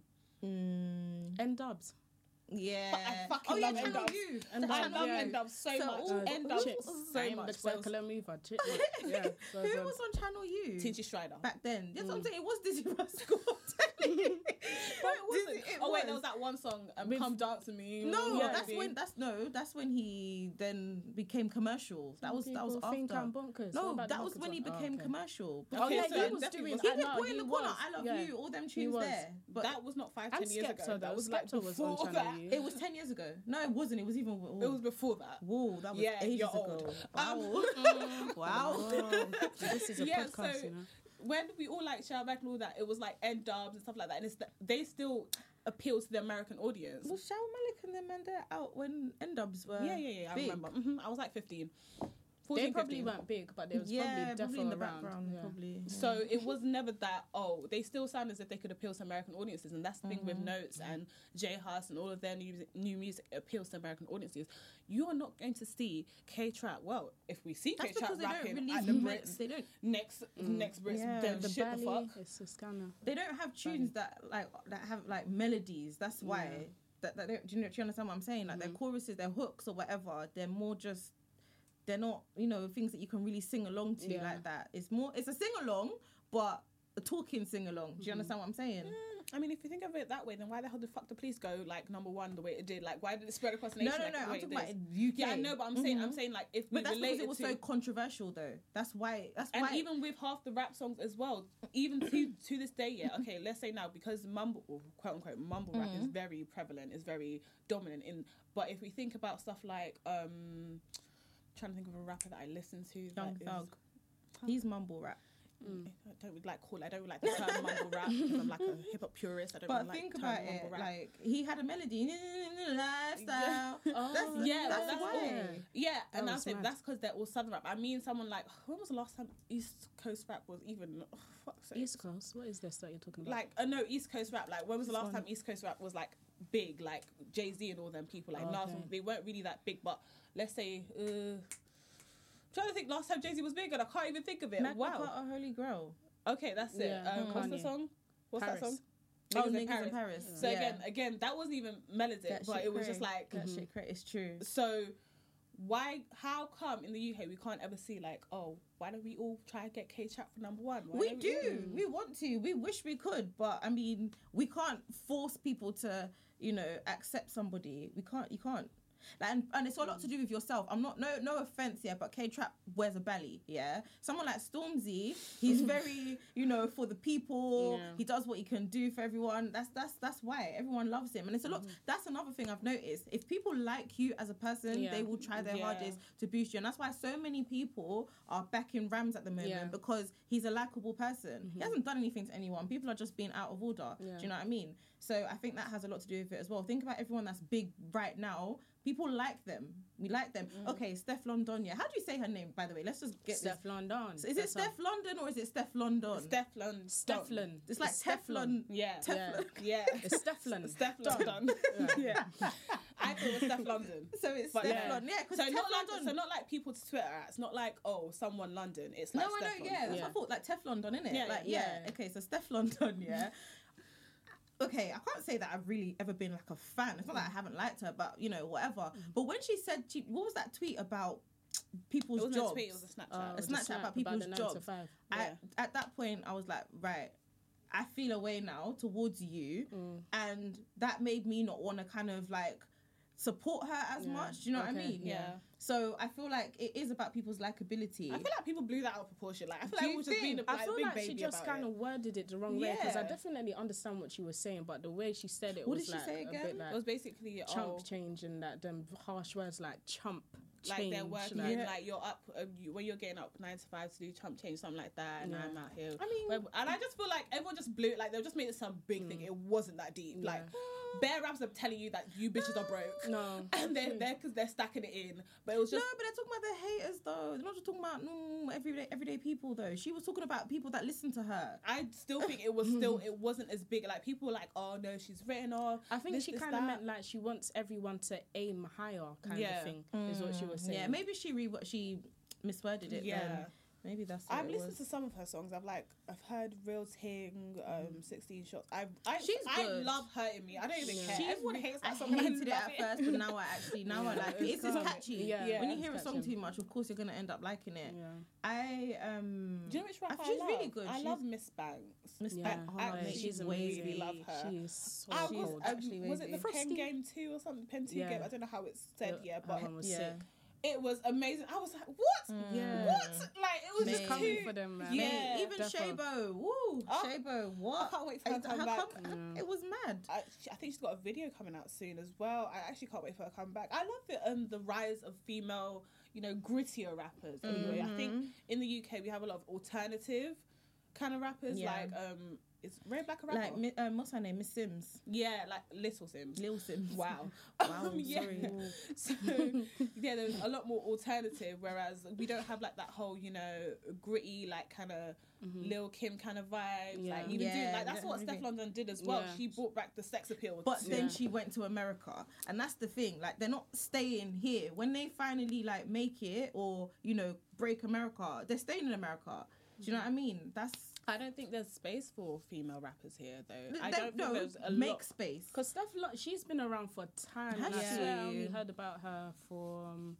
Mm, N Dubs. yeah. I fucking oh, yeah, love Channel N-Dubs. U. And I Dubs, love yeah. N-Dubs so, So much. all- N-Dubs chicks- so I'm much. the There was circular mover. Chip, yeah. So, Who so- was on Channel U? Tingy Strider. Back then. Yes, I'm saying it was Dizzy Rascal. I'm telling you. But it wasn't. Dizzy- it oh wait, was. there was that one song, um, With- "Come Dance with Me." No, Yeah, that's baby. when that's no, that's when he then became commercial. That was that was People think after. I'm bonkers. What No, about the that was Bonkers when he one? Oh, became okay. commercial. Oh Okay, yeah, so he it was definitely doing. was- He I did know, Boy in he the Corner, was, I Love yeah. You, all them He tunes was. there. But That was not five, And ten years ago. Skepta, That though. was like Skepta was before on that. Channel U. it was ten years ago. No, it wasn't. It was even. Oh, It was before that. whoa, that was Yeah, ages you're ago. old. Wow. Um, wow. Oh, this is a Yeah, podcast, so- you know. when we all like Shawn Malik and all that, it was like N Dubs and stuff like that, and it's th- they still appeal to the American audience. Was Shawn Malik and them man there out when N-Dubs were Yeah, yeah, yeah. I big? remember. hmm I was like fifteen. They fourteen, probably fifteen. weren't big, but they was Yeah, probably probably defo in the around. background, Yeah. probably. yeah. So it was never that, oh, they still sound as if they could appeal to American audiences. And that's the thing with Notes and J Huss and all of their new music, new music appeals to American audiences. You are not going to see K-Trap. Well, if we see That's K-Trap because they don't rapping release at the me- Brits They don't. next next Brits, Yeah. then The shit Bally, the fuck. it's a scanner. They don't have tunes that like that have like melodies. That's why. Yeah. That, that don't, do you know? Do you understand what I'm saying? Like their choruses, their hooks, or whatever. They're more just. They're not, you know, things that you can really sing along to Yeah. like that. It's more. It's a sing along, but a talking sing along. Do you understand what I'm saying? I mean, if you think of it that way, then why the hell did Fuck the Police go like number one the way it did? Like, why did it spread across the No, nation? no, like, no. the I'm way talking it about did? in U K. Yeah, I know, but I'm saying, I'm saying like if we But that's because relate it was to, so controversial, though. That's why. That's and why. even with half the rap songs as well, even to to this day, yeah. Okay, let's say now because mumble, or quote unquote, mumble rap is very prevalent, is very dominant in. But if we think about stuff like, um, trying to think of a rapper that I listen to, Young that is- Thug. He's mumble rap. I don't like call. I don't like the term mumble rap because I'm like a hip hop purist. I don't But really like think the term about mumble it, rap. like he had a melody, lifestyle. Oh, That's, yeah, that's, that's why. all. Yeah, and was I'm saying mad. that's because they're all southern rap. I mean, someone like when was the last time East Coast rap was even? Oh, fuck's sake. East Coast. What is this that you're talking about? Like, uh, no, East Coast rap. Like, when was the This last one. time East Coast rap was like big? Like Jay Z and all them people. Like, Oh, last okay. one, they weren't really that big. But let's say, uh, I'm trying to think last time Jay Z was big, and I can't even think of it. Magna wow. Carta Holy Grail. Okay, that's it. Yeah, um, what's the Kanye. song? What's Paris. that song? Oh, Niggas in Niggas in Paris. Paris. So Yeah. again, again, that wasn't even melodic, That but shit it was cray. just like. That shit cray. It's true. So why? How come in the U K we can't ever see like, oh, why don't we all try and get K-Trap for number one? Why We don't do. We want to. We wish we could, but I mean, we can't force people to, you know, accept somebody. We can't. You can't. Like, and, and it's a lot to do with yourself. I'm not no no offense, yeah, but K-Trap wears a belly, yeah. Someone like Stormzy, he's very, you know, for the people. Yeah. He does what he can do for everyone. That's that's that's why everyone loves him. And it's a lot. That's another thing I've noticed. If people like you as a person, Yeah. they will try their Yeah. hardest to boost you. And that's why so many people are backing Rams at the moment Yeah. because he's a likable person. He hasn't done anything to anyone. People are just being out of order. Yeah. Do you know what I mean? So I think that has a lot to do with it as well. Think about everyone that's big right now. People like them. We like them. Okay, Steph London. Yeah. How do you say her name, by the way? Let's just get Steph London. this. Is it That's Steph London or is it Steph London? Steph London. Stefflon. It's like Teflon. Yeah. Teflon. Yeah. It's Stefflon. Steph London. yeah. I thought it was Steph London. So it's But Steph yeah. London. Yeah, because So Tef not like London. so not like people to Twitter at. It's not like, oh, someone London. It's like no, I Steph know. Yeah, London. that's Yeah. what I thought. Like Tef London, innit? Yeah, Like yeah. yeah. Okay, so Steph London. Yeah. Okay, I can't say that I've really ever been like a fan. It's not that I haven't liked her, but you know, whatever. But when she said, she, what was that tweet about people's It wasn't jobs? a tweet, it was a Snapchat. Oh, a the Snapchat snap about people's the nine to jobs. five. I, Yeah. at that point, I was like, right, I feel a way now towards you, Mm. and that made me not want to kind of like support her as Yeah. much. Do you know what I Okay, mean? yeah. So I feel like it is about people's likability. I feel like people blew that out of proportion. Like I feel Do like you it was just being a think? like, I feel big like baby she just about kind it. of worded it the wrong way because I Yeah. definitely understand what she was saying, but the way she said it What was did she like say a again? bit It like was basically chump oh, change and that them harsh words like chump like change. they're working like- like you're up uh, you, when you're getting up nine to five to do chump change something like that, and Yeah. I'm out here. I mean- But- and I just feel like everyone just blew it. Like they just made it some big thing. It wasn't that deep. Yeah. Like bare raps are telling you that you bitches are broke. No. And they're there because they're stacking it in. But it was No, just but they're talking about the haters though. They're not just talking about no everyday everyday people though. She was talking about people that listen to her. I still think it was still it wasn't as big. Like people were like, oh no, she's written off. I think this, she this, kind of that. meant like she wants everyone to aim higher, kind Yeah. of thing, is what she was saying. Yeah, maybe she re she misworded it. Yeah. then. Maybe that's. What I've it listened was. to some of her songs. I've like I've heard Real Ting, um, sixteen Shots. I I She's I good. love Hurting Me. I don't even Yeah. care. She's Everyone re- hates I that song. but hated it love at first, but now I actually now I Yeah, like it. it's It's, it's calm. catchy. Yeah. When you it's hear a song catchy. too much, of course you're gonna end up liking it. Yeah. I um. Do you know which rapper I, she's love? really good. I She's- love Miss Banks. Miss Yeah. Banks. I Oh, actually she's really amazing. love her. She is so I was, cold. um, actually was it the wavy. Pen Frosty. Game two or something? Pen two Yeah. Game. I don't know how it's said Her- yet, her but one was Yeah. sick. it was amazing. I was like, what? Yeah. What? Like it was Mate. just Coming too. for them, man. Yeah. Mate, even defo. Shabo, woo, Oh, Shabo, what? I can't wait for her to come How back. come- Yeah. It was mad. I, she- I think she's got a video coming out soon as well. I actually can't wait for her to come back. I love the um the rise of female, you know, grittier rappers. Anyway, I think in the U K we have a lot of alternative kind of rappers. Yeah. Like um, is Ray Black a rapper? Like, Mi- um, what's her name? Miss Sims, yeah, like Little Sims. Lil Sims. Wow. Wow, Um, yeah. sorry. So yeah, there's a lot more alternative, whereas we don't have like that whole, you know, gritty, like kind of Lil Kim kind of vibes. Yeah. Like even Yeah, doing like we that's don't what have Steph anything. London did as well. Yeah. She brought back the sex appeal. But to- then Yeah. she went to America, and that's the thing. Like, they're not staying here. When they finally like make it, or you know, break America, they're staying in America. Do you know what I mean? That's I don't think there's space for female rappers here, though. I they- don't no, think there's a make lot. space. Because Steph, Lo- she's been around for time. Has and I swear I she? only heard about her for um,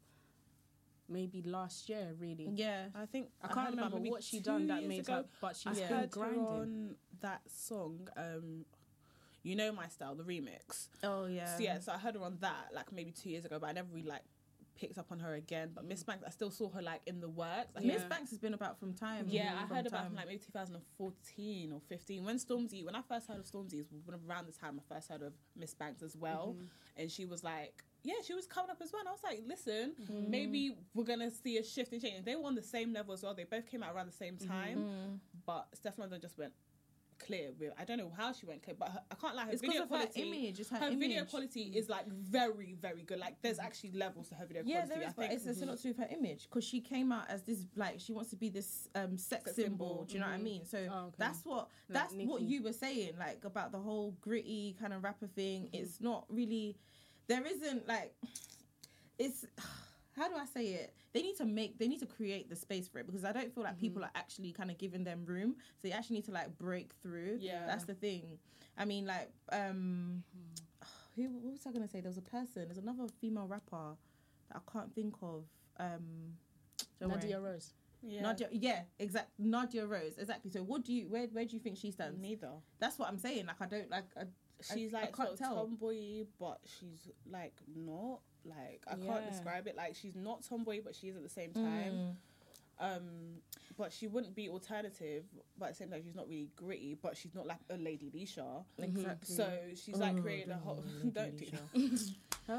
maybe last year, really. Yeah, I think I heard can't about remember maybe what she two done that years made ago. her, but she's I been heard her grinding. on that song, um, "You Know My Style," the remix. Oh yeah. So yeah, so I heard her on that like maybe two years ago, but I never really like picked up on her again. But Miss Banks, I still saw her like in the works. Like, Miss Yeah. Banks has been about from time. Yeah, I from heard about time. from like maybe two thousand fourteen or fifteen when Stormzy. When I first heard of Stormzy, it was around the time I first heard of Miss Banks as well, and she was like, yeah, she was coming up as well. And I was like, listen, maybe we're gonna see a shift and change. And they were on the same level as well. They both came out around the same time, but Steph London just went clear with. I don't know how she went clear, but her, I can't lie. Her It's because video of her quality, image. It's her, her video image. quality is like very, very good. Like there's actually levels to her video Yeah, quality. there is, I but think it's, it's a lot to do with her image because she came out as this like she wants to be this um sex, Sex symbol. symbol. Do you know what I mean? So Oh, okay. that's what Like that's what Nicki. you were saying like about the whole gritty kind of rapper thing. It's not really there isn't like it's how do I say it? They need to make, they need to create the space for it, because I don't feel like Mm-hmm. people are actually kind of giving them room. So they actually need to like break through. Yeah. That's the thing. I mean, like, um, who, what was I going to say? There was a person, there's another female rapper that I can't think of. Um, don't worry. Nadia Rose. Yeah. Nadia, yeah, exact. Nadia Rose, exactly. So, what do you, where, where do you think she stands? Neither. That's what I'm saying. Like, I don't like. I, She's I, like I sort can't of tell. tomboy, but she's like not. Like I Yeah. can't describe it. Like she's not tomboy, but she is at the same time. Mm. Um, but she wouldn't be alternative, but at the same time she's not really gritty. But she's not like a Lady Leisha. Exactly. So she's like Oh, created a don't whole. Lady Don't do Leisha. Huh?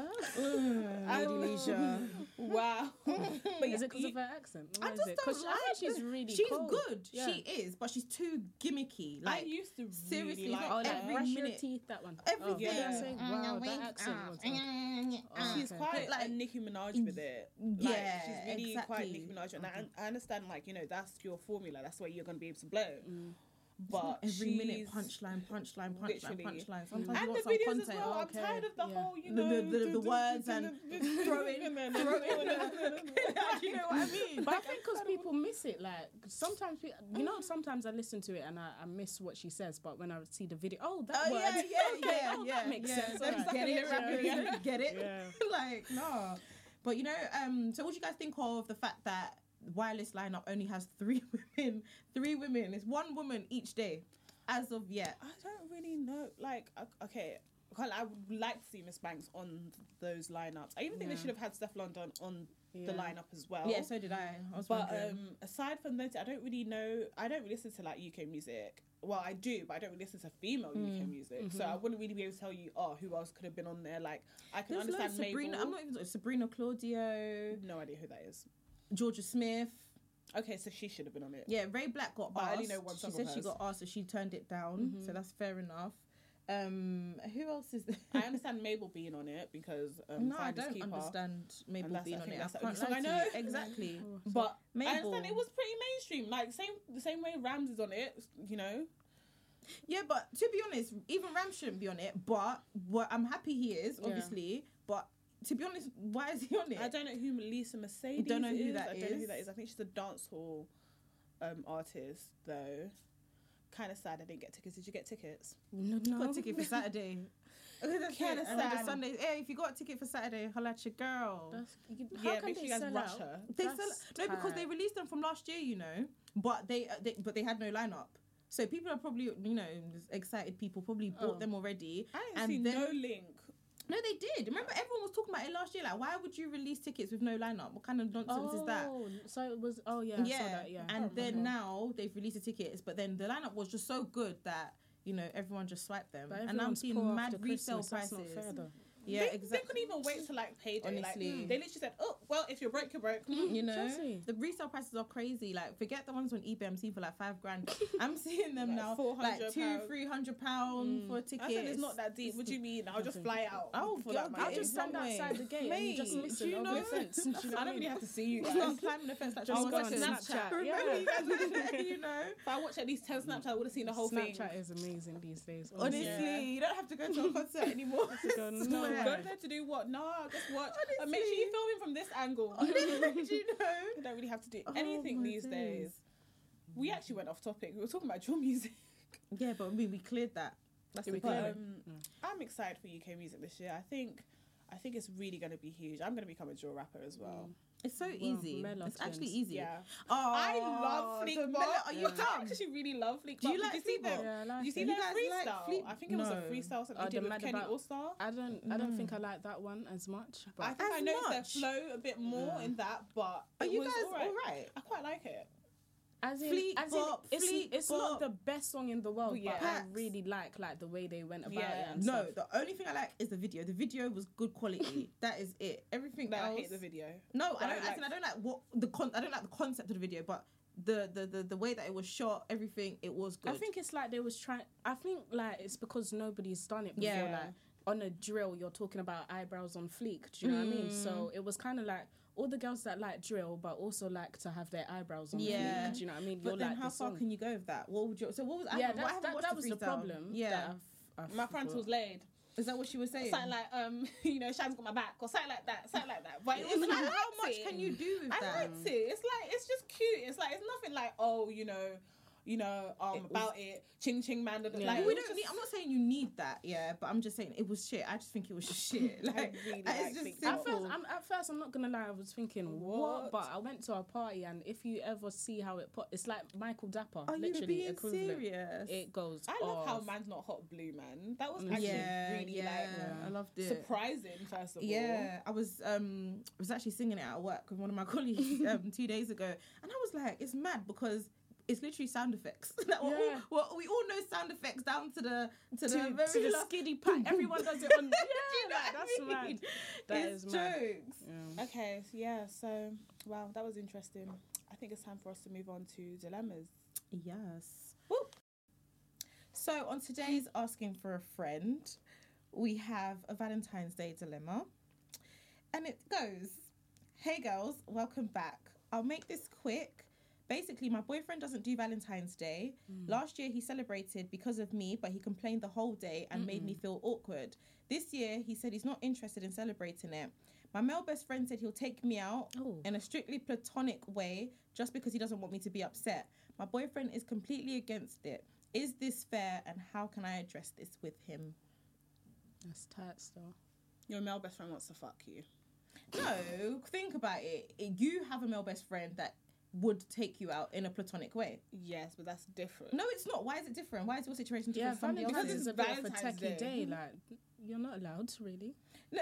Lady Leisha. Wow. But is it because of her accent? I Or is just it? 'Cause don't I think like she's the- really She's cool. good. Yeah. She is, but she's too gimmicky. I Like used to seriously, really like not Oh, like every brush your minute- teeth, that one. everything. Oh, Yeah. saying, wow, that accent was Uh, She's Okay. quite Like- like Nicki Minaj with it. Like, Yeah, she's really quite exactly. Nicki Minaj, and I, I understand, like you know, that's your formula. That's where you're gonna be able to blow. Mm. But every minute she's- punchline, punchline, punchline, Literally. punchline. Sometimes you and want the some videos content. as well. okay. I'm tired of the Yeah. whole, you The- know, the- the- the words and throwing- and then throwing- you know what I mean? But I think because people miss it, like sometimes pe- you know, sometimes I listen to it and I, I miss what she says, but when I see the video, oh that Oh word, yeah, yeah, okay, yeah, oh, yeah. that makes yeah. sense. Let me alright. get it, Yeah. rappers, Yeah. let me get it. Yeah. Like no, but you know, um. So what do you guys think of the fact that Wireless lineup only has three women? Three women. It's one woman each day, as of yet. I don't really know. Like, o- okay, well, I would like to see Miss Banks on those lineups. I even think Yeah. they should have had Steph London on the Yeah. lineup as well. Yeah, so did I. I was But wondering. um, aside from that, I don't really know. I don't really listen to like U K music. Well, I do, but I don't really listen to female U K music. So I wouldn't really be able to tell you, oh, who else could have been on there. Like, I can There's understand loads. Sabrina. Mabel. I'm not even Sabrina Claudio, No idea who that is. Georgia Smith. Okay, so she should have been on it. Yeah, Ray Black got But I asked. only know one she song of said she hers. got asked, so she turned it down. So that's fair enough. Um, who else is there? I understand Mabel being on it because um, No, I Finders don't Keeper. understand Mabel that's- being I on think it. that's the I can't only lie song to I you. know. Exactly. But Mabel. I understand it was pretty mainstream. Like same the same way Rams is on it. You know. Yeah, but to be honest, even Ram shouldn't be on it. But what I'm happy he is, Yeah. obviously. But to be honest, why is he on it? I don't know who Lisa Mercedes Don't know who is. that I don't know who is. that is. I think she's a dancehall um, artist though. Kind of sad I didn't get tickets. Did you get tickets? No, got a ticket for Saturday. That's Kinda it. And then the sad. Sunday. Hey, if you got a ticket for Saturday, holla at your girl. That's, you, how Yeah, can make they sure you guys sell rush out? her. They That's sell, no, because they tight. released them from last year, you know. But they, uh, they but they had no lineup. So people are probably, you know, excited people probably bought Oh. them already. I didn't And see then- no link. No, they did. Remember, everyone was talking about it last year. Like, why would you release tickets with no lineup? What kind of nonsense is that? Oh, so it was. Oh yeah, I yeah, saw that. Yeah, and then remember. now they've released the tickets, but then the lineup was just so good that you know everyone just swiped them, But and I'm everyone's seeing poor mad after resale Christmas, that's prices. not fair, though. Yeah, they, they exactly. couldn't even wait to like payday. Honestly. Like, they literally said, "Oh, well, if you're broke, you're broke." You know, Seriously. the resale prices are crazy. Like, forget the ones on eBay I'm seeing for like five grand. I'm seeing them Like now four like hundred two, pounds. three hundred pound for a ticket. I said it's not that deep. What do you mean? I'll just fly out. Oh, for girl, that get money. I'll just stand Somewhere. outside the gate and you just Mate, listen do you over know? the fence. Do you know I what I don't really mean? have to see you It's guys. not climbing the fence like Just John go on Watson. Snapchat. Remember Yeah. you guys, you know. If I watch at least ten Snapchat, I would have seen the whole thing. Snapchat is amazing these days. Honestly, Yeah. you don't have to go to a concert anymore. go I nowhere. swear. Go there to do what? No, just watch. And make sure Honestly. you're filming from this angle. Do you know? You don't really have to do Oh anything my these days. days. We actually went off topic. We were talking about drill music. Yeah, but we, we cleared that. That's Did the we thing. clear But it? um, I'm excited for U K music this year. I think, I think it's really going to be huge. I'm going to become a drill rapper as well. It's so Well, easy. Mela It's actually twins. easy. Yeah, Oh, I love Fleek the Bop. Mela- Are you I dumb? actually really love Fleek Do you Bop. like Did you see Fleek them? Bop? Yeah, I like Did you see it. their You guys like freestyle? Fleek- I think it was No. a freestyle something Oh, they did the with Mad Kenny About- All Star. I don't. I don't think I like that one as much. But I think I As noticed their much? flow a bit more in that, but Are it you was guys alright. all right? I quite like it. as in, Fleek as in Bop, it's, Fleek it's Bop. not the best song in the world, But yeah. but I Facts. really like like the way they went about Yeah. it. And No, stuff. the only thing I like is the video. The video was good quality. That is it. Everything No, I else. hate the video. No, But I I don't. like- Like, I don't like what the con. I don't like the concept of the video, but the the the, the way that it was shot, everything, it was good. I think it's like they was trying. I think like it's because nobody's done it before. Yeah. Like on a drill, you're talking about eyebrows on fleek. Do you know what I mean? Mm. So it was kind of like all the girls that like drill, but also like to have their eyebrows on Yeah. fleek. Do you know what I mean? But you're then like how the far song. can you go with that? What would you? So what was? I yeah, haven't- I that's, haven't that, watched that was the freestyle. problem. Yeah. that I've, I've My front thought. was laid. Is that what she was saying? Something like, um, you know, Shan's got my back, or something like that, something like that. But it was It's like, like, I how much liked it. can you do with I that? liked it. It's like, it's just cute. It's like, it's nothing like, oh, you know, you know, um, It was- about it, ching ching man. Yeah. Like, we it was don't just- need, I'm not saying you need that, yeah, but I'm just saying it was shit. I just think it was just shit. Like, really it's like just Pink At simple. first, I'm, at first, I'm not gonna lie. I was thinking, what? What? But I went to a party, and if you ever see how it put, it's like Michael Dapper. Are you literally being equivalent. serious? It goes. I love how off. man's not hot blue, man. That was Mm. actually yeah, really yeah, like I loved it. surprising. First of all, Yeah, I was um I was actually singing it at work with one of my colleagues um two days ago, and I was like, it's mad because it's literally sound effects. Like, we're Yeah. all, well, we all know sound effects down to the to, to, the very to the last. skiddy pack. Everyone does it on. Yeah, you know like, what I that's mean? mad. That it's is mad. jokes. Yeah. Okay, so yeah, so wow, that was interesting. I think it's time for us to move on to dilemmas. Yes. Whoop. So on today's Asking for a Friend, we have a Valentine's Day dilemma. And it goes, hey girls, welcome back. I'll make this quick. Basically, my boyfriend doesn't do Valentine's Day. Last year he celebrated because of me, but he complained the whole day and made me feel awkward. This year he said he's not interested in celebrating it. My male best friend said he'll take me out Oh. in a strictly platonic way just because he doesn't want me to be upset. My boyfriend is completely against it. Is this fair, and how can I address this with him? That's tight still. Your male best friend wants to fuck you. No, think about it. You have a male best friend that would take you out in a platonic way. Yes, but that's different. No, it's not. Why is it different? Why is your situation Yeah, different from somebody Valentine's else's? is a bit of a Valentine's techie Day. day. Like, you're not allowed to really. No,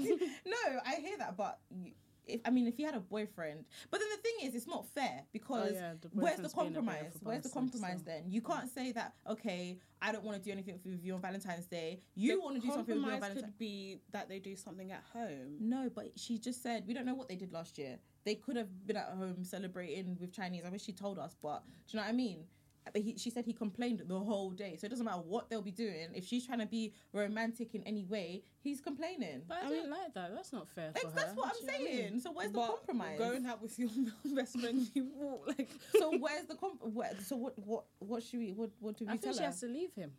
no, I hear that, but you, if I mean, if you had a boyfriend, but then the thing is, it's not fair because Oh, yeah, the where's the boyfriend's being a bit of compromise? a Where's the bastard, compromise so- then? You can't say that. Okay, I don't want to do anything with you on Valentine's Day. You The want to do something with me on compromise Valentine's. could be that they do something at home. No, but she just said we don't know what they did last year. They could have been at home celebrating with Chinese. I wish she told us, but do you know what I mean? But he, she said he complained the whole day, so it doesn't matter what they'll be doing. If she's trying to be romantic in any way, he's complaining. But I, I didn't mean- like that. That's not fair That's, for her. that's what Do I'm you know what I saying. mean? So where's the But compromise? Going out with your best friend, you walk like. So where's the comp? Where, so what? What? What should we? What? What do we I tell think she her? has to leave him.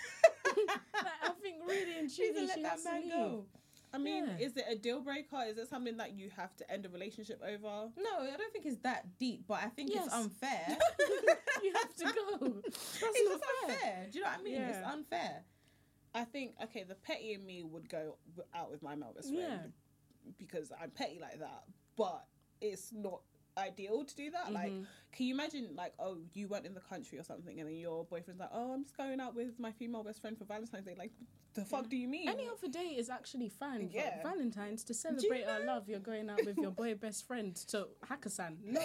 Like, I think really and She truly needs to she let has that to man leave. go. I mean, Yeah. is it a deal breaker? Is it something that you have to end a relationship over? No, I don't think it's that deep, but I think Yes. it's unfair. You have to go. That's it's not just fair. unfair. Do you know what I mean? It's Yeah. unfair. I think okay, the petty in me would go w- out with my male best friend Yeah. because I'm petty like that. But it's not ideal to do that. Like, Mhm. can you imagine like, oh, you weren't in the country or something, and then your boyfriend's like, oh, I'm just going out with my female best friend for Valentine's Day. Like, the fuck do you mean? Any other day is actually fine. But Yeah. Valentine's, to celebrate our love, you're going out with your boy best friend to Hakkasan. No.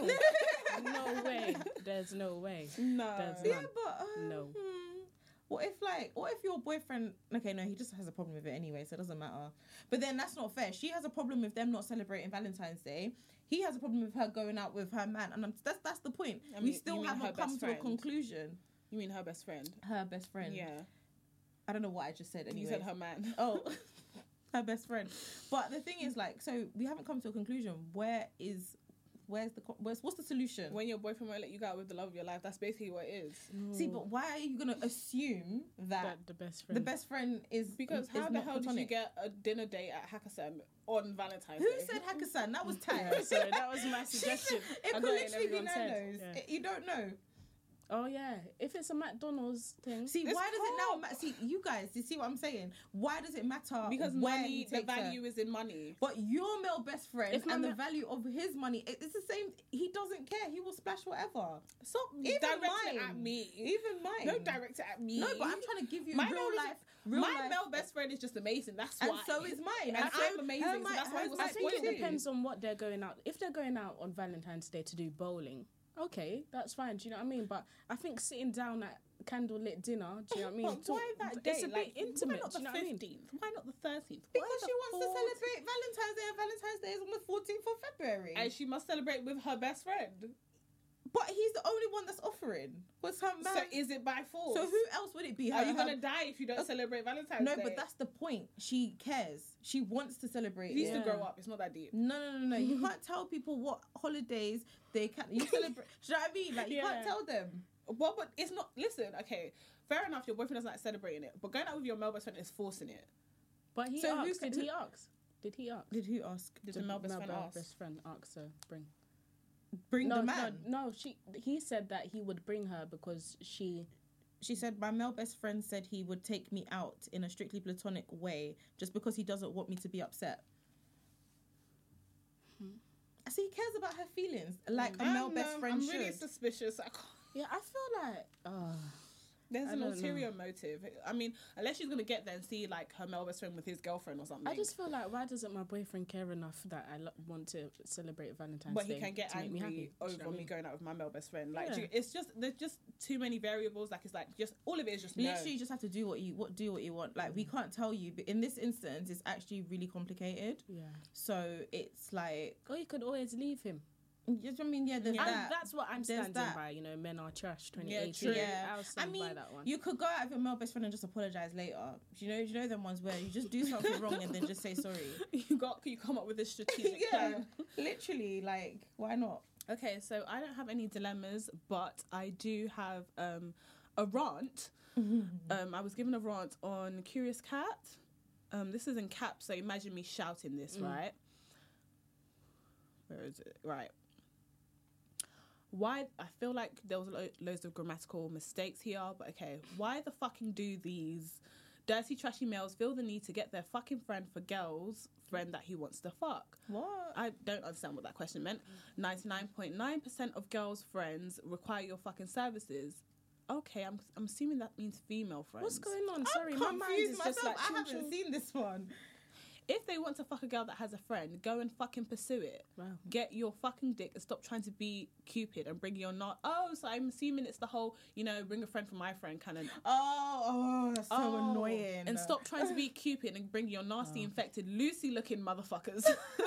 No way. There's no way. no. There's Yeah, none. but um, No. hmm, what if like, what if your boyfriend? Okay, no, he just has a problem with it anyway, so it doesn't matter. But then that's not fair. She has a problem with them not celebrating Valentine's Day. He has a problem with her going out with her man, and I'm, that's that's the point. I we mean, still you mean her haven't come best to a friend? conclusion. You mean her best friend? Her best friend. Yeah. I don't know what I just said. Anyway, You said her man. Oh, her best friend. But the thing is, like, so we haven't come to a conclusion. Where is, where's the, co- where's, what's the solution? When your boyfriend won't let you go out with the love of your life, that's basically what it is. See, but why are you gonna assume that That the best friend. the best friend is Because is how the not hell did you platonic? get a dinner date at Hakkasan on Valentine's Who Day? said Hakkasan? That was tight. Yeah, sorry, that was my She suggestion. said- It I could got it in literally be everyone's head. Nando's. Yeah. It- You don't know. Oh yeah, if it's a McDonald's thing. See, It's why does it now? cool. Ma- see, you guys, you see what I'm saying? Why does it matter? Because where money, he the takes her? value is in money. But your male best friend If my and the ma- value of his money, it- it's the same. He doesn't care. He will splash whatever. Stop Even directing mine. it at me. Even mine. Don't direct it at me. No, but I'm trying to give you My real male is- life. Real My life. male best friend is just amazing. That's And why. so is mine. And And I'm I'm- amazing. her So mi- that's why he hers was might I my think it too. depends on what they're going out. If they're going out on Valentine's Day to do bowling, okay, that's fine. Do you know what I mean? But I think sitting down at candlelit dinner, do you know what I mean? But why that day? It's a like, bit intimate. Why not do the you know what I mean? fifteenth? Why not the thirteenth? Because she wants to celebrate Valentine's Day, and Valentine's Day is on the fourteenth of February. And she must celebrate with her best friend. but he's the only one that's offering. What's her man? So is it by force? So who else would it be? Are Her- you her- gonna die if you don't Uh, celebrate Valentine's No, Day? but that's the point. She cares. She wants to celebrate. he needs it. to grow up. It's not that deep. No, no, no, no. You can't tell people what holidays they can. You celebrate. Do you know what I mean? Like you can't Yeah. tell them. Well, but it's not. Listen, okay, fair enough. Your boyfriend doesn't like celebrating it, but going out with your male best friend is forcing it. But he So who asked. ca- Did who- he ask? Did he ask? Did who ask? Did the male best friend Male ask? best friend ask to bring? Bring no, the man. no, no. She. He said that he would bring her because she. She said, my male best friend said he would take me out in a strictly platonic way just because he doesn't want me to be upset. Hmm. So he cares about her feelings, like a Um, male best um, friend I'm should. really suspicious. I can't. Yeah, I feel like. Uh, There's I an don't ulterior motive. I mean, unless she's gonna get there and see like her male best friend with his girlfriend or something. I just feel like, why doesn't my boyfriend care enough that I lo- want to celebrate Valentine's but Day? he can get to make me angry happy? Do you know over what I me mean? going out with my male best friend. Like, Yeah. do you- it's just there's just too many variables. Like, it's like just all of it is just Literally, no. you just have to do what you what do what you want. Like we can't tell you, but in this instance, it's actually really complicated. Yeah. So it's like, Or you could always leave him. you know what I mean, yeah, there's Yeah. And that. that's what I'm There's standing that. by. You know, men are trash. twenty Yeah, eighteen. true. Yeah. I'll I stand mean, by that one. you could go out with your male best friend and just apologize later. You know, you know them ones where you just do something wrong and then just say sorry. you got you come up with a strategic Yeah, plan. literally, like, why not? Okay, so I don't have any dilemmas, but I do have um, a rant. um, I was given a rant on Curious Cat. Um, this is in caps, so imagine me shouting this, right? Where is it? Right. Why? I feel like there was lo- loads of grammatical mistakes here, but okay. Why the fucking do these dirty, trashy males feel the need to get their fucking friend for girls friend that he wants to fuck? What? I don't understand what that question meant. ninety-nine point nine percent of girls' friends require your fucking services. Okay, I'm I'm assuming that means female friends. What's going on? I'm Sorry, my mind confused is myself. just like I ching, haven't ching. seen this one. If they want to fuck a girl that has a friend, go and fucking pursue it. Wow. Get your fucking dick and stop trying to be Cupid and bring your not. Oh, so I'm assuming it's the whole, you know, bring a friend for my friend kind of. Oh, oh, that's so Oh, annoying. And stop trying to be Cupid and bring your nasty, infected, Lucy looking motherfuckers.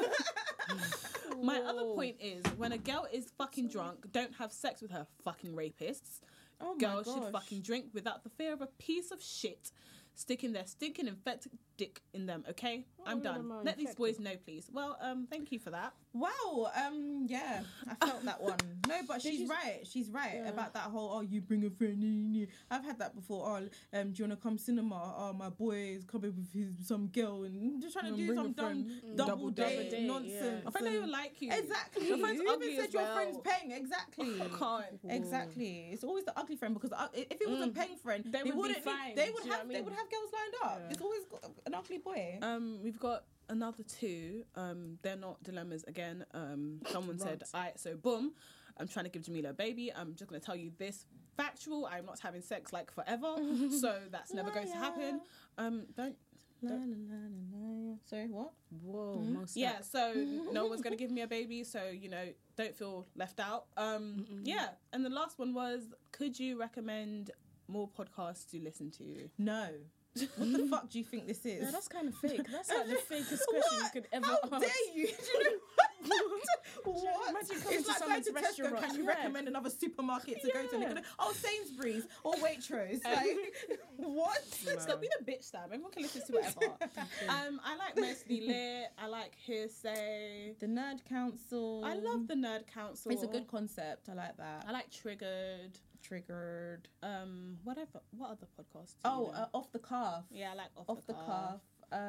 My other Whoa. point is when a girl is fucking drunk, don't have sex with her, fucking rapists. Oh my Girls should gosh. fucking drink without the fear of a piece of shit sticking their stinking infected dick in them, okay? I'm of done. them are Let these infected. boys know, please. Well, um, thank you for that. Wow. Um. Yeah, I felt that one. No, but she's you s- right. She's right Yeah. about that whole. Oh, you bring a friend. nee, nee, nee." I've had that before. Oh, um, do you wanna come cinema? Oh, my boy is coming with his some girl and just trying to And do bring a some dumb friend. double, Double date, date, nonsense. yeah. I think they and- would like you. Exactly. Your friend's Who ugly even said as your well. friend's paying? Exactly. I can't. Exactly. It's always the ugly friend because uh, if it was a Mm. paying friend, They they, would be wouldn't. fine, Need, they do would you know have. what I They mean? would have girls lined up. Yeah. It's always got an ugly boy. Um, we've got another two. Um, they're not dilemmas again. Um, someone said, Right. "Alright, so boom, I'm trying to give Jamila a baby. I'm just gonna tell you this factual. I'm not having sex like forever, so that's never going to happen. Um, don't. La, la, la, la, la. Sorry, what? Whoa, Mhm. most Yeah, like- so no one's gonna give me a baby, so you know, don't feel left out. Um, yeah, and the last one was, could you recommend more podcasts to listen to? No. What the fuck do you think this is? Yeah, that's kind of fake. That's like the fakest question you What? could ever How ask. dare you? Do you know what? what? Imagine coming It's to like going someone's to Tesco. restaurant. Can you Yeah. recommend another supermarket to go to? And they're Yeah. gonna, oh, Sainsbury's or Waitrose. Like, what? Stop being a bitch, Sam. Everyone can listen to whatever. um, I like Mostly Lit. I like Hearsay. The Nerd Council. I love the Nerd Council. It's a good concept. I like that. I like Triggered. Triggered. Um, whatever. What other podcasts? Do Oh, you know? uh, Off the Cuff. yeah, I like Off, Off the Cuff.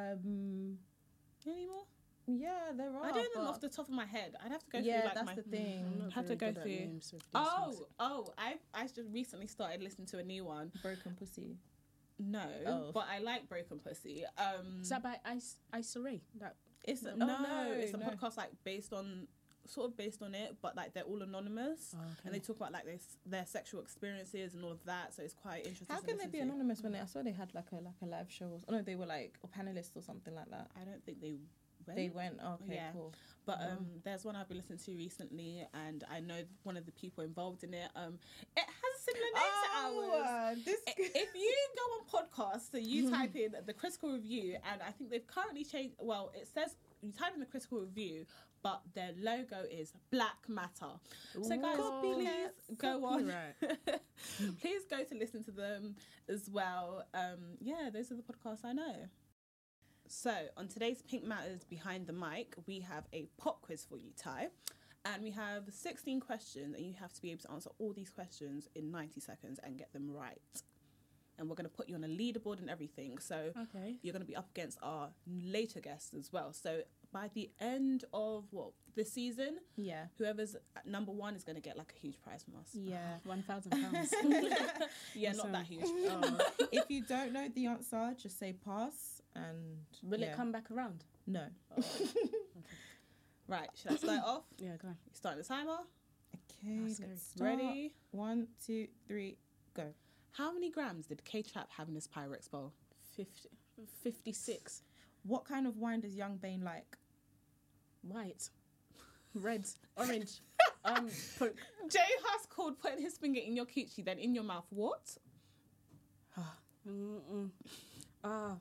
Um, Any more? yeah, there are. I don't know them but- off the top of my head. I'd have to go Yeah, through like that's my. the thing. I'm not Have to very go good at through- names with these Oh, things. oh! I I just recently started listening to a new one. Broken Pussy. No, Oh. but I like Broken Pussy. Um, Is that by Ice Issa Rae? That It's a, no, oh, no, it's a no. podcast like based on, sort of based on it, but like they're all anonymous. Oh, okay. And they talk about like this, their sexual experiences and all of that. So it's quite interesting. How to can they listen be to. anonymous when they? I saw they had like a like a live show. Or, oh no, they were like or panelists or something like that. I don't think they. Went. They went. Okay, Yeah. cool. But Wow. um, there's one I've been listening to recently, and I know one of the people involved in it. Um, it has a similar name to ours. uh, this. I- If you go on podcasts, so you type in the Critical Review, and I think they've currently changed. Well, it says you type in the Critical Review, but their logo is Black Matter. So guys, Copycat, please go on. Right. Please go to listen to them as well. Um, yeah, those are the podcasts I know. So on today's Pink Matters Behind the Mic, we have a pop quiz for you, Ty. And we have sixteen questions, and you have to be able to answer all these questions in ninety seconds and get them right. and we're going to put you on a leaderboard and everything. So Okay. you're going to be up against our later guests as well. So by the end of what this season, Yeah. whoever's at number one is going to get like a huge prize from us. Yeah. One thousand pounds. Yeah, not Awesome. that huge. Oh. If you don't know the answer, just say pass and Will yeah. it come back around? No. Right, should I start off? Yeah, go on. Starting the timer. Okay, That's let's scary. start. Ready? One, two, three, go. How many grams did K-Trap have in his Pyrex bowl? fifty, fifty-six. What kind of wine does Young Bane like? White. Red. Orange. um, put, Jay Huss called putting his finger in your coochie, then in your mouth. What? Mm-mm. Ah,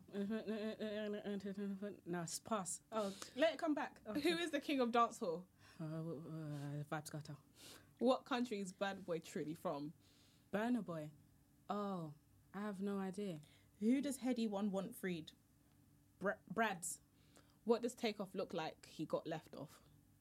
no, it's pass. Oh, let it come back. Okay. Who is the king of dancehall? Uh, uh, Vibes Gutter. What country is Burna Boy truly from? Burner Boy. Oh, I have no idea. Who does Heady One want freed? Br- Brad's. What does Takeoff look like he got left off?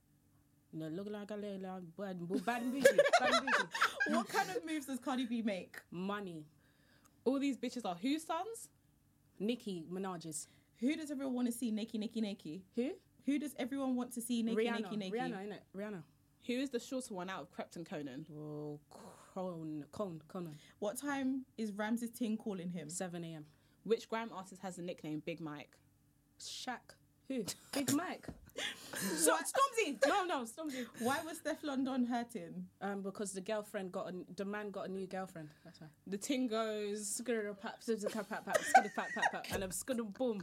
No, look like a little bad, bad and bougie. Bad and bougie. What kind of moves does Cardi B make? Money. All these bitches are whose sons? Nicki Minaj's. Who does everyone want to see naked, naked, naked? Who? Who does everyone want to see naked, Rihanna. naked, naked? Rihanna, innit? Rihanna. Who is the shorter one out of Krept and Conan? Oh, Con, Con, Conan. What time is Ramses Ting calling him? seven a.m. Which grime artist has the nickname Big Mike? Shaq. Who? Big Mike. So, Stormzy. No, no, Stormzy. Why was Steph London hurting? Um, because the girlfriend got a, the man got a new girlfriend. That's why. The ting goes. Skidder pap, skidder pap pap pap, skidder pap pap pap, and a skidder boom.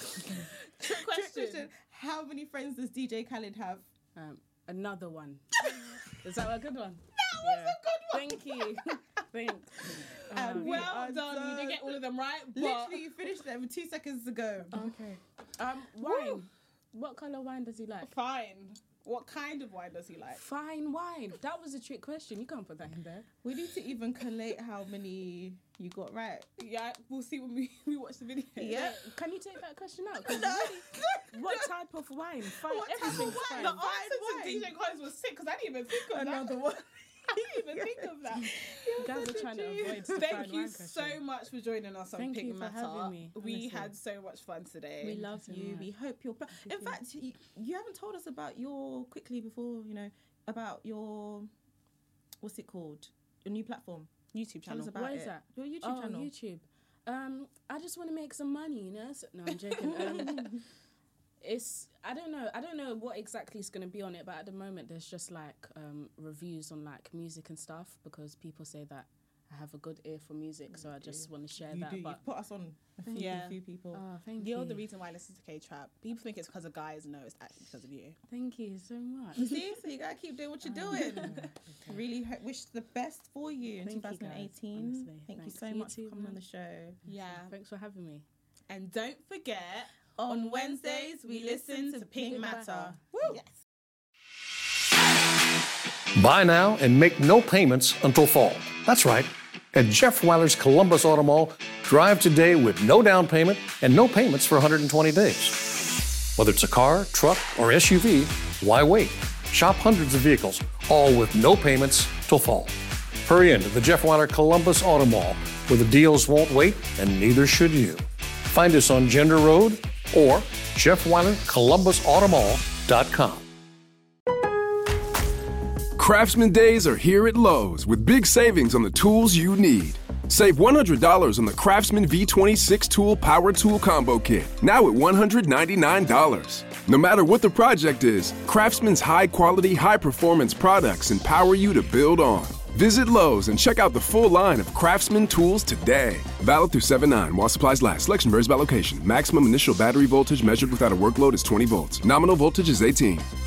Trick question. Question. How many friends does D J Khaled have? Um, another one. Is that a good one? That was a good one. Thank you. Thank. And Um, we Well are done. You didn't done. get all of them right, but Literally, you finished them two seconds ago. okay. Um, wine. Woo. What color wine does he like? fine. What kind of wine does he like? Fine wine. That was a trick question. You can't put that in there. We need to even collate how many you got right. Yeah, we'll see when we, we watch the video. Yeah. Can you take that question out? 'Cause No. really, what type of wine? Fine. What type of Everything's wine? fine. The Fine answer to wine. D J Collins was sick because I didn't even think of Another that. one. I didn't even think of that. You guys are trying to avoid the Thank fine you wine so question. much for joining us on Thank Pink you for Matter. having me, We honestly. had so much fun today. We love so you. much. We hope you're. Pr- In you. fact, you, you haven't told us about your quickly before you know about your what's it called? Your new platform. YouTube Tell channel. us about What it. is that? Your YouTube Oh, channel. YouTube. Um, I just want to make some money, you know. So, no, I'm joking. Um, it's I don't know. I don't know what exactly is going to be on it, but at the moment there's just like um, reviews on like music and stuff because people say that I have a good ear for music, so I just want to share You that. do. You But put us on a few, Yeah. a few people. oh, thank You're you. the reason why I listen to K-Trap. People think it's because of guys. No, it's actually because of you. Thank you so much. You see, so you gotta keep doing what you're doing. Really ho- wish the best for you in Thank you, guys, twenty eighteen. honestly. Thank Thanks. you so You much too, for coming on man. the show. Yeah. Thanks for having me. And don't forget, On Wednesdays, we listen to Pink Matter. Woo. Yes. Buy now and make no payments until fall. That's right. At Jeff Weiler's Columbus Auto Mall, drive today with no down payment and no payments for one hundred twenty days. Whether it's a car, truck, or S U V, why wait? Shop hundreds of vehicles, all with no payments till fall. Hurry into the Jeff Weiler Columbus Auto Mall, where the deals won't wait and neither should you. Find us on Gender Road or jeff weiler columbus auto mall dot com. Craftsman Days are here at Lowe's with big savings on the tools you need. Save one hundred dollars on the Craftsman V twenty-six Tool Power Tool Combo Kit, now at one hundred ninety-nine dollars. No matter what the project is, Craftsman's high-quality, high-performance products empower you to build on. Visit Lowe's and check out the full line of Craftsman tools today. Valid through seven nine while supplies last. Selection varies by location. Maximum initial battery voltage measured without a workload is twenty volts. Nominal voltage is eighteen.